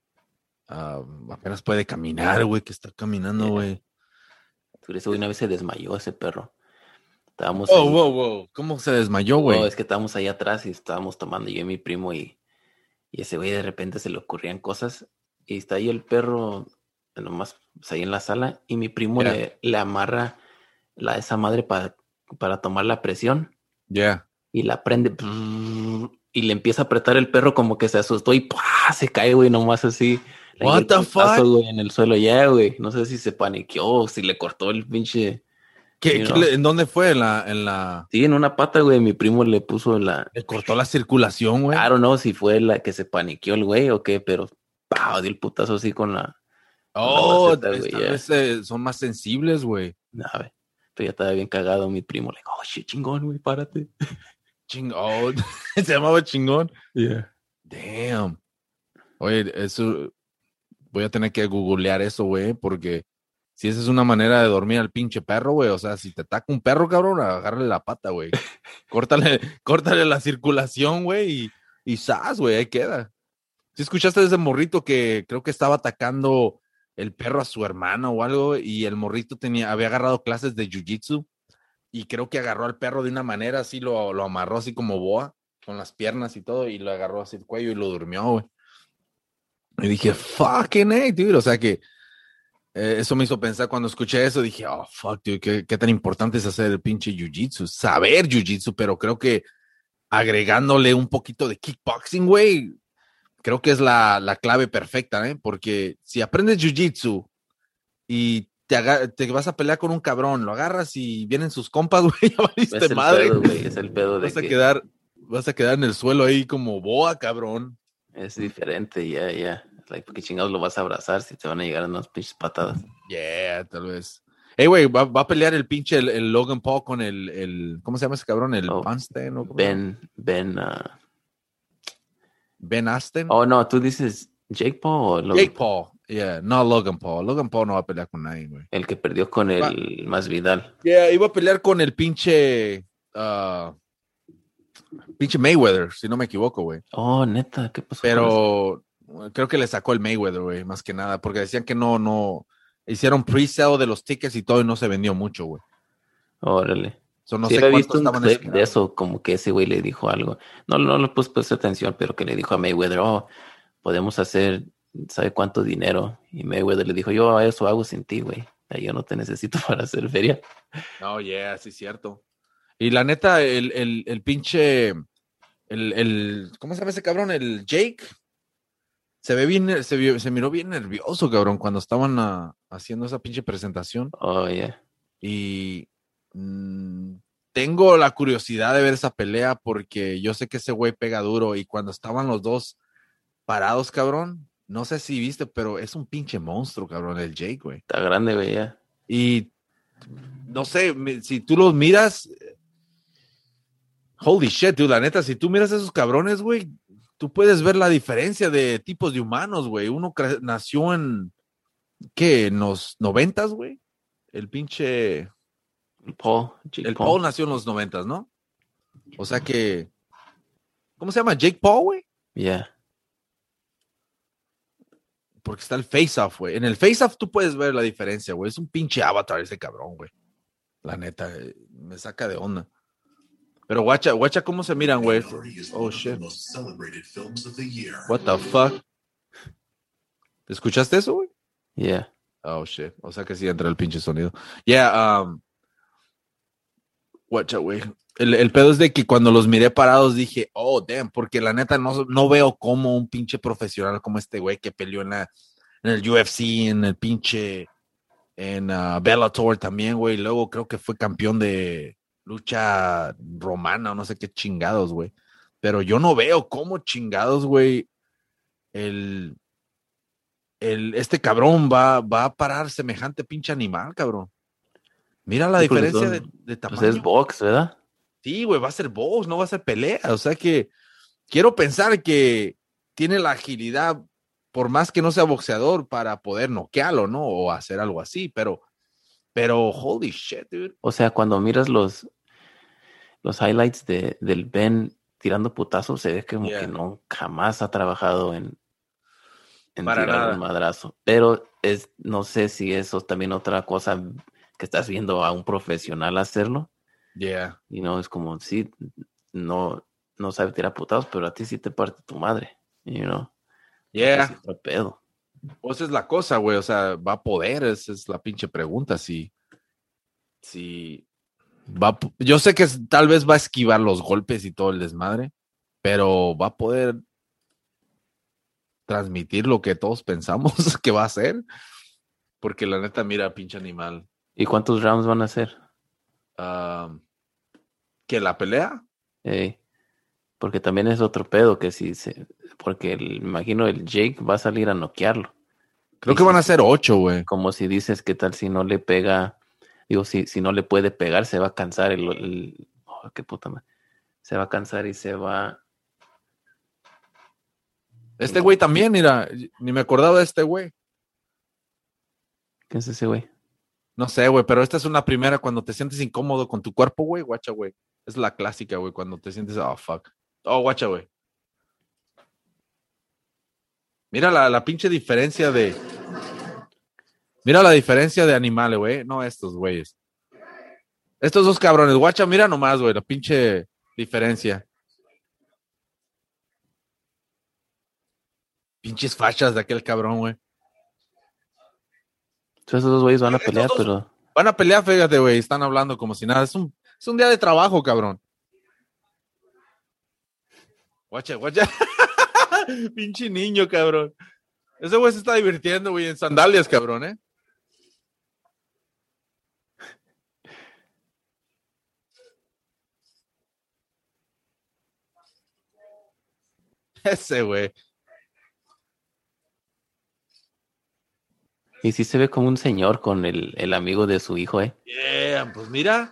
apenas puede caminar, güey, que está caminando, güey. Ese güey una vez se desmayó ese perro. Estábamos ahí. Wow. Wow. ¿Cómo se desmayó, güey? No, es que estábamos ahí atrás y estábamos tomando yo y mi primo y ese güey de repente se le ocurrían cosas y está ahí el perro nomás ahí en la sala y mi primo le amarra esa madre para tomar la presión. Yeah. Y la prende y le empieza a apretar el perro como que se asustó y ¡pah! Se cae, güey, nomás así. What the fuck? Güey, en el suelo ya, güey. No sé si se paniqueó o si le cortó el pinche... ¿En dónde fue? ¿En la...? Sí, en una pata, güey. Mi primo le puso Le cortó la circulación, güey. I don't know si fue la que se paniqueó el güey o qué, pero ¡pah! Dio el putazo así con la... Oh, tal vez son más sensibles, güey. No, güey. Pero ya estaba bien cagado mi primo. Le digo, oh, shit, chingón, güey, párate. Chingón. Se llamaba chingón. Yeah. Damn. Oye, eso... Voy a tener que googlear eso, güey, porque si esa es una manera de dormir al pinche perro, güey, o sea, si te ataca un perro, cabrón, agárrale la pata, güey. córtale la circulación, güey, y ¡zas, güey! Ahí queda. ¿Sí escuchaste de ese morrito que creo que estaba atacando el perro a su hermano o algo, y el morrito había agarrado clases de jiu-jitsu, y creo que agarró al perro de una manera así, lo amarró así como boa, con las piernas y todo, y lo agarró así el cuello y lo durmió, güey. Y dije, fucking hey, dude. O sea que eso me hizo pensar cuando escuché eso. Dije, oh, fuck, dude, qué tan importante es hacer el pinche jiu-jitsu. Saber jiu-jitsu, pero creo que agregándole un poquito de kickboxing, güey, creo que es la clave perfecta, ¿eh? Porque si aprendes jiu-jitsu y te vas a pelear con un cabrón, lo agarras y vienen sus compas, güey, ya valiste madre. Es el pedo de vas a quedar en el suelo ahí como boa, cabrón. Es diferente, ya. Like, ¿por qué chingados lo vas a abrazar si te van a llegar unas pinches patadas? Yeah, tal vez. Hey, güey, va a pelear el pinche el Logan Paul con el ¿cómo se llama ese cabrón? El Panstein, ¿no? Ben Ben Asten. Oh, no, tú dices Jake Paul o Jake Paul. Yeah, no Logan Paul. Logan Paul no va a pelear con nadie, güey. el que perdió con el Masvidal. Yeah, iba a pelear con el pinche Mayweather, si no me equivoco, güey. Oh, neta, ¿qué pasó? Pero creo que le sacó el Mayweather, güey, más que nada, porque decían que no hicieron pre-sale de los tickets y todo y no se vendió mucho, güey. Órale. So, no Sí, sé había cuánto visto un estaban clip esperando. de eso, como que ese güey le dijo algo. No le puse atención, pero que le dijo a Mayweather, podemos hacer, ¿sabe cuánto dinero? Y Mayweather le dijo, yo eso hago sin ti, güey. Yo no te necesito para hacer feria. No, yeah, sí, cierto. Y la neta, el pinche, ¿cómo se llama ese cabrón? El Jake, se miró bien nervioso, cabrón, cuando estaban haciendo esa pinche presentación. Oh, yeah. Y tengo la curiosidad de ver esa pelea porque yo sé que ese güey pega duro y cuando estaban los dos parados, cabrón, no sé si viste, pero es un pinche monstruo, cabrón, el Jake, güey. Está grande, güey, ya. Y no sé, si tú los miras, holy shit, dude, la neta, si tú miras a esos cabrones, güey, tú puedes ver la diferencia de tipos de humanos, güey. Uno nació ¿qué? En los 90s, güey. El pinche... Jake Paul nació en los 90s, ¿no? O sea que... ¿Cómo se llama? Jake Paul, güey. Yeah. Porque está el face-off, güey. En el face-off tú puedes ver la diferencia, güey. Es un pinche avatar ese cabrón, güey. La neta, me saca de onda. Pero guacha cómo se miran, güey. Oh, shit. What the fuck? ¿Escuchaste eso, güey? Yeah. Oh, shit. O sea que sí entra el pinche sonido. Yeah, guacha, güey. El pedo es de que cuando los miré parados dije, oh, damn, porque la neta no veo como un pinche profesional como este güey que peleó en el UFC, en el pinche, en Bellator también, güey. Luego creo que fue campeón de lucha romana o no sé qué chingados, güey. Pero yo no veo cómo chingados, güey, este cabrón va a parar semejante pinche animal, cabrón. Mira la diferencia de tamaño. Pues es box, ¿verdad? Sí, güey, va a ser box, no va a ser pelea. O sea que quiero pensar que tiene la agilidad, por más que no sea boxeador, para poder noquearlo, ¿no? O hacer algo así, pero holy shit, dude. O sea, cuando miras los highlights del Ben tirando putazos, se ve como que no jamás ha trabajado en para tirar nada. un madrazo. Pero no sé si eso es también otra cosa que estás viendo a un profesional hacerlo. Yeah. Y no, es como, sí, no sabe tirar putazos, pero a ti sí te parte tu madre, you know. Yeah. Es otro pedo. Pues esa es la cosa, güey, o sea, va a poder, esa es la pinche pregunta, si va, yo sé que tal vez va a esquivar los golpes y todo el desmadre, pero va a poder transmitir lo que todos pensamos que va a hacer, porque la neta, mira, pinche animal. ¿Y cuántos rounds van a hacer? ¿Que la pelea? Porque también es otro pedo que porque me imagino el Jake va a salir a noquearlo. Creo que van a ser 8, güey. Como si dices, ¿qué tal si no le pega? Digo, si no le puede pegar, se va a cansar qué puta madre. Se va a cansar y se va... Este güey también, mira, ni me acordaba de este güey. ¿Qué es ese güey? No sé, güey, pero esta es una primera cuando te sientes incómodo con tu cuerpo, güey, guacha, güey. Es la clásica, güey, cuando te sientes, oh, fuck. Oh, guacha, güey. Mira la pinche diferencia de... Mira la diferencia de animales, güey. No estos güeyes. Estos dos cabrones, guacha, mira nomás, güey, la pinche diferencia. Pinches fachas de aquel cabrón, güey. Entonces esos dos güeyes van a pelear, pero... Van a pelear, fíjate, güey. Están hablando como si nada. Es un día de trabajo, cabrón. Guacha, guacha. Pinche niño, cabrón. Ese güey se está divirtiendo, güey, en sandalias, cabrón, ¿eh? Ese, güey. Y sí se ve como un señor con el amigo de su hijo, ¿eh? Yeah, pues mira.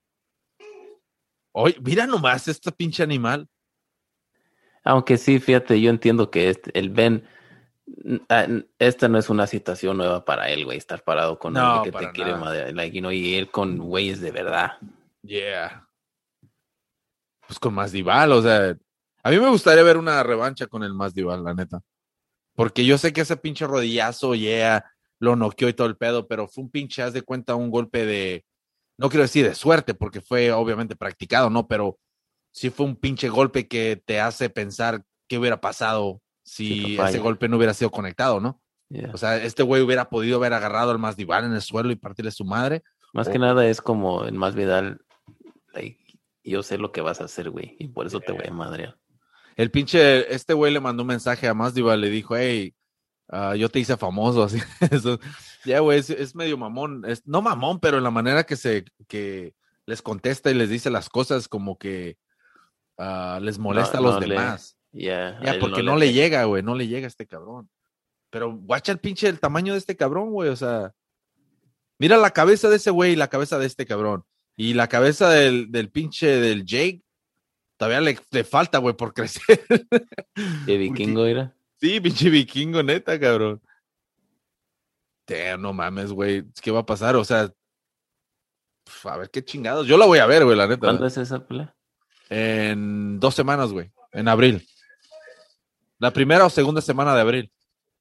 Oye, mira nomás pinche animal. Aunque sí, fíjate, yo entiendo que el Ben Esta no es una situación nueva para él, güey, estar parado con No, alguien que para te quiere nada. madrear, like, you know, y él con güeyes de verdad. Yeah. Pues con Masvidal, o sea, a mí me gustaría ver una revancha con el Masvidal, la neta. Porque yo sé que ese pinche rodillazo, lo noqueó y todo el pedo, pero fue un pinche, haz de cuenta, un golpe de, no quiero decir de suerte, porque fue obviamente practicado, ¿no? Pero sí fue un pinche golpe que te hace pensar qué hubiera pasado Sí, si papá, ese ya. golpe no hubiera sido conectado, ¿no? Yeah. O sea, este güey hubiera podido haber agarrado al Masvidal en el suelo y partirle su madre. Más o- que nada es como en Masvidal, like, yo sé lo que vas a hacer, güey, y por eso te voy a madrear. El pinche, este güey le mandó un mensaje a Masvidal, le dijo, hey, yo te hice famoso, así. Eso. Ya, güey, es medio mamón. No mamón, pero en la manera que les contesta y les dice las cosas como que les molesta a los No le, demás. ya, a Ya, él porque no le no le afecta. llega, güey, no le llega a este cabrón. Pero guacha el tamaño de este cabrón, güey, o sea, mira la cabeza de ese güey y la cabeza de este cabrón. Y la cabeza del pinche del Jake, todavía le falta, güey, por crecer. De Porque, vikingo era. sí, pinche vikingo, neta, cabrón. No mames, güey, ¿qué va a pasar? O sea, a ver qué chingados. Yo la voy a ver, güey, la ¿Cuándo neta. es esa pelea? En 2 semanas, güey, en abril. La primera o segunda semana de abril.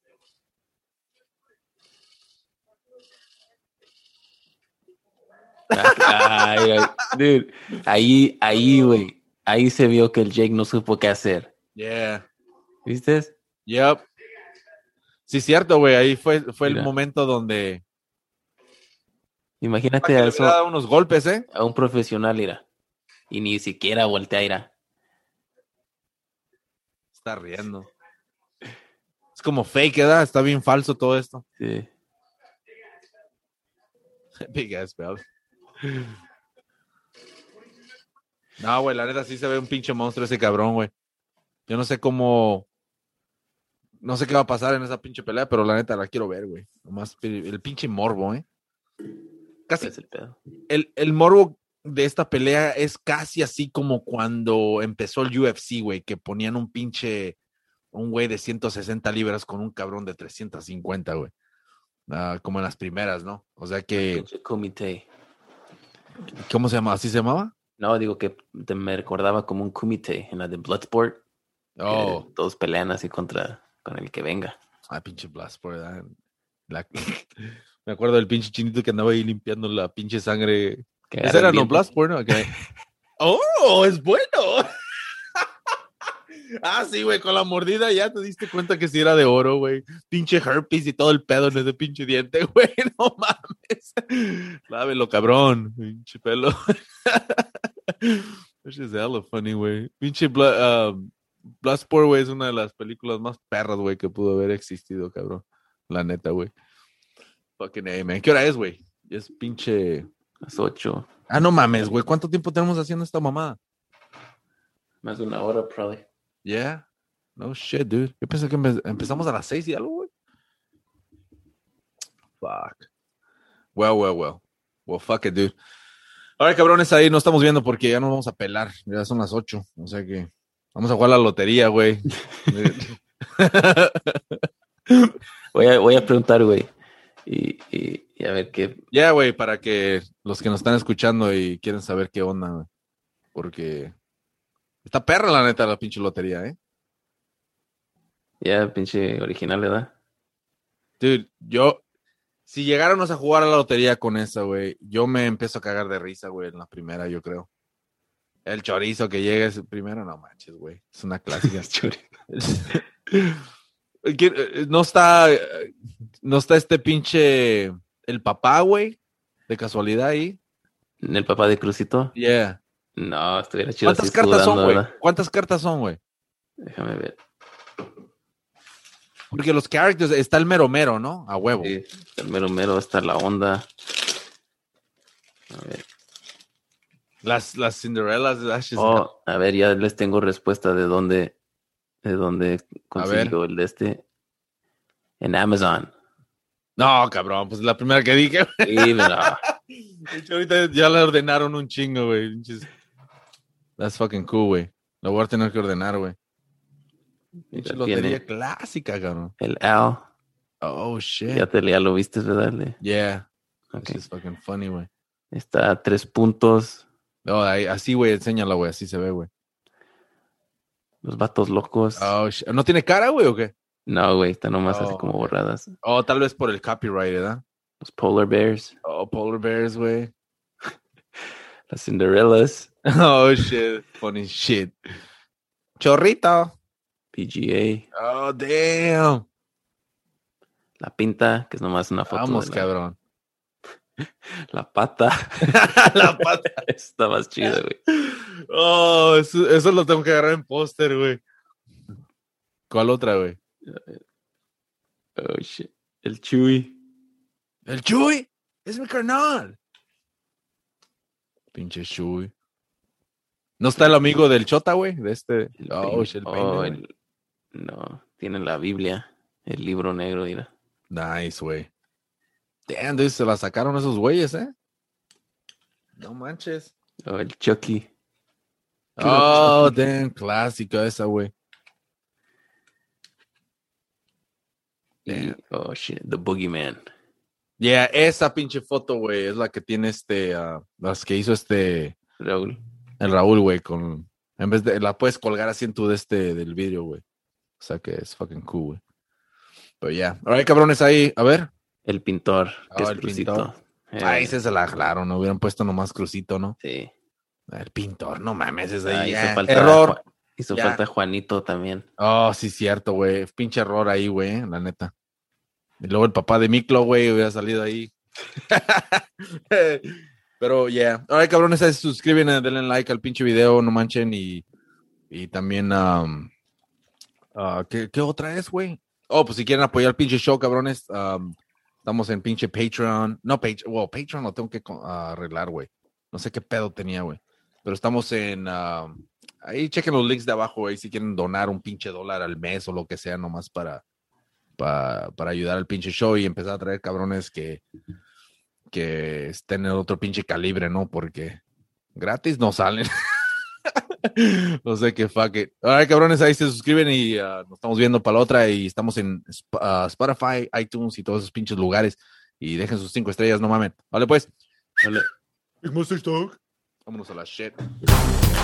Ay, dude, ahí, güey, ahí se vio que el Jake no supo qué hacer. Yeah. ¿Viste? Yep. Sí, cierto, güey. Ahí fue el Mira. momento donde. Imagínate Para que a le hubiera eso, dado unos golpes, ¿eh? a un profesional, ira, y ni siquiera voltea, ira. Está riendo. Es como fake, ¿verdad? Está bien falso todo esto. Sí. Big ass belt. No, güey, la neta sí se ve un pinche monstruo ese cabrón, güey. Yo no sé cómo. No sé qué va a pasar en esa pinche pelea, pero la neta la quiero ver, güey. Nomás el pinche morbo, ¿eh? Casi. Es el pedo. El morbo de esta pelea es casi así como cuando empezó el UFC, güey, que ponían un güey de 160 libras con un cabrón de 350, güey. Como en las primeras, ¿no? O sea que, Pinche kumite. ¿cómo se llama? ¿Así se llamaba? No, digo que me recordaba como un kumite en la de Bloodsport. Oh, Que todos pelean así con el que venga. pinche Bloodsport, ¿verdad? Me acuerdo del pinche chinito que andaba ahí limpiando la pinche sangre. Que Ese agarra era el no diente. Bloodsport, ¿no? ¡Oh, es bueno! Sí, güey, con la mordida ya te diste cuenta que sí era de oro, güey. Pinche herpes y todo el pedo en ese pinche diente, güey. No mames. Lávelo, cabrón. Pinche pelo. Which is hella funny, güey. Pinche Bloodsport, güey, es una de las películas más perras, güey, que pudo haber existido, cabrón. La neta, güey. Fucking A, man. ¿Qué hora es, güey? Es pinche... Las 8. No mames, güey. ¿Cuánto tiempo tenemos haciendo esta mamada? Más de una hora, probably. Yeah. No shit, dude. Yo pensé que empezamos a las 6 y algo, güey. Fuck. Well. Well, fuck it, dude. Ahora, cabrones, ahí no estamos viendo porque ya nos vamos a pelar. Ya son las 8. O sea que vamos a jugar la lotería, güey. Voy a preguntar, güey. Y a ver qué. Ya, güey, para que los que nos están escuchando y quieren saber qué onda, güey. Porque está perra, la neta, la pinche lotería, ¿eh? Ya, pinche original, ¿verdad? Dude, si llegáramos a jugar a la lotería con esa, güey, yo me empiezo a cagar de risa, güey, en la primera, yo creo. El chorizo que llega es primero, no manches, güey. Es una clásica. No está este pinche, el papá, güey, de casualidad ahí. ¿El papá de Crucito? Yeah. No, estuviera chido. ¿Cuántas así cartas son, sudando, güey? ¿verdad? ¿Cuántas cartas son, güey? Déjame ver. Porque los characters, está el mero mero, ¿no? A huevo. Sí, el mero mero, está la onda. A ver. Las Cinderellas. Oh, a ver, ya les tengo respuesta de dónde consiguió el de este. En Amazon. No, cabrón, pues la primera que dije. Sí, mira. De hecho, ahorita ya le ordenaron un chingo, güey. That's fucking cool, güey. Lo voy a tener que ordenar, güey. Pinche Ya lotería tiene clásica, cabrón. el Al. Oh, shit. Ya lo viste, ¿verdad? Yeah. Ok. This is fucking funny, güey. Está a 3 puntos. No, así, güey, enséñala, güey. Así se ve, güey. Los vatos locos. Oh, shit. ¿No tiene cara, güey, o qué? No, güey, está nomás así Oh, como ok. borradas. Oh, tal vez por el copyright, ¿verdad? Los Polar Bears. Oh, Polar Bears, güey. Las Cinderellas. Oh, shit. Funny shit. Chorrito. PGA. Oh, damn. La Pinta, que es nomás una foto. Vamos, de cabrón. la Pata. La pata. Está más chida, güey. Oh, eso lo tengo que agarrar en póster, güey. ¿Cuál otra, güey? Oh, shit. El Chewy. El Chuy. Es mi carnal. Pinche Chuy. ¿No está el amigo del Chota, güey? De este. El Oh, peine. shit, el Oh, peine, güey. No, tiene la Biblia. El libro negro, mira. Nice, güey. Damn, dude, se la sacaron esos güeyes, ¿eh? No manches. Oh, el Chucky. Oh, damn, clásica esa, güey. Y, oh, shit. The Boogeyman. Yeah, esa pinche foto, güey, es la que tiene las que hizo Raúl. el Raúl, güey, en vez de, la puedes colgar así en tu del vidrio, güey. O sea que es fucking cool, güey. Pero ya, ahora cabrones ahí, a ver. El pintor. Que es El Crucito. pintor. Ahí se la jalaron, no hubieran puesto nomás Crucito, ¿no? Sí. El pintor, no mames, es ahí. Hizo falta Error. Hizo Ya. falta Juanito también. Oh, sí, cierto, güey. Pinche error ahí, güey, la neta. Y luego el papá de Miklo, güey, hubiera salido ahí. Pero, yeah. Ahora, cabrones, ahí se suscriben, denle like al pinche video, no manchen. Y también, ¿qué otra es, güey? Oh, pues si quieren apoyar el pinche show, cabrones, estamos en pinche Patreon. No, Patreon lo tengo que arreglar, güey. No sé qué pedo tenía, güey. Pero estamos en... ahí chequen los links de abajo, güey, si quieren donar un pinche $1 al mes o lo que sea, nomás para ayudar al pinche show y empezar a traer cabrones que estén en otro pinche calibre, ¿no? Porque gratis no salen. No sé qué fuck it. Alright, cabrones, ahí se suscriben y nos estamos viendo para la otra y estamos en Spotify, iTunes y todos esos pinches lugares y dejen sus 5 estrellas, no mamen. Vale, pues. Vale. Big Monster Talk. Vámonos a la shit.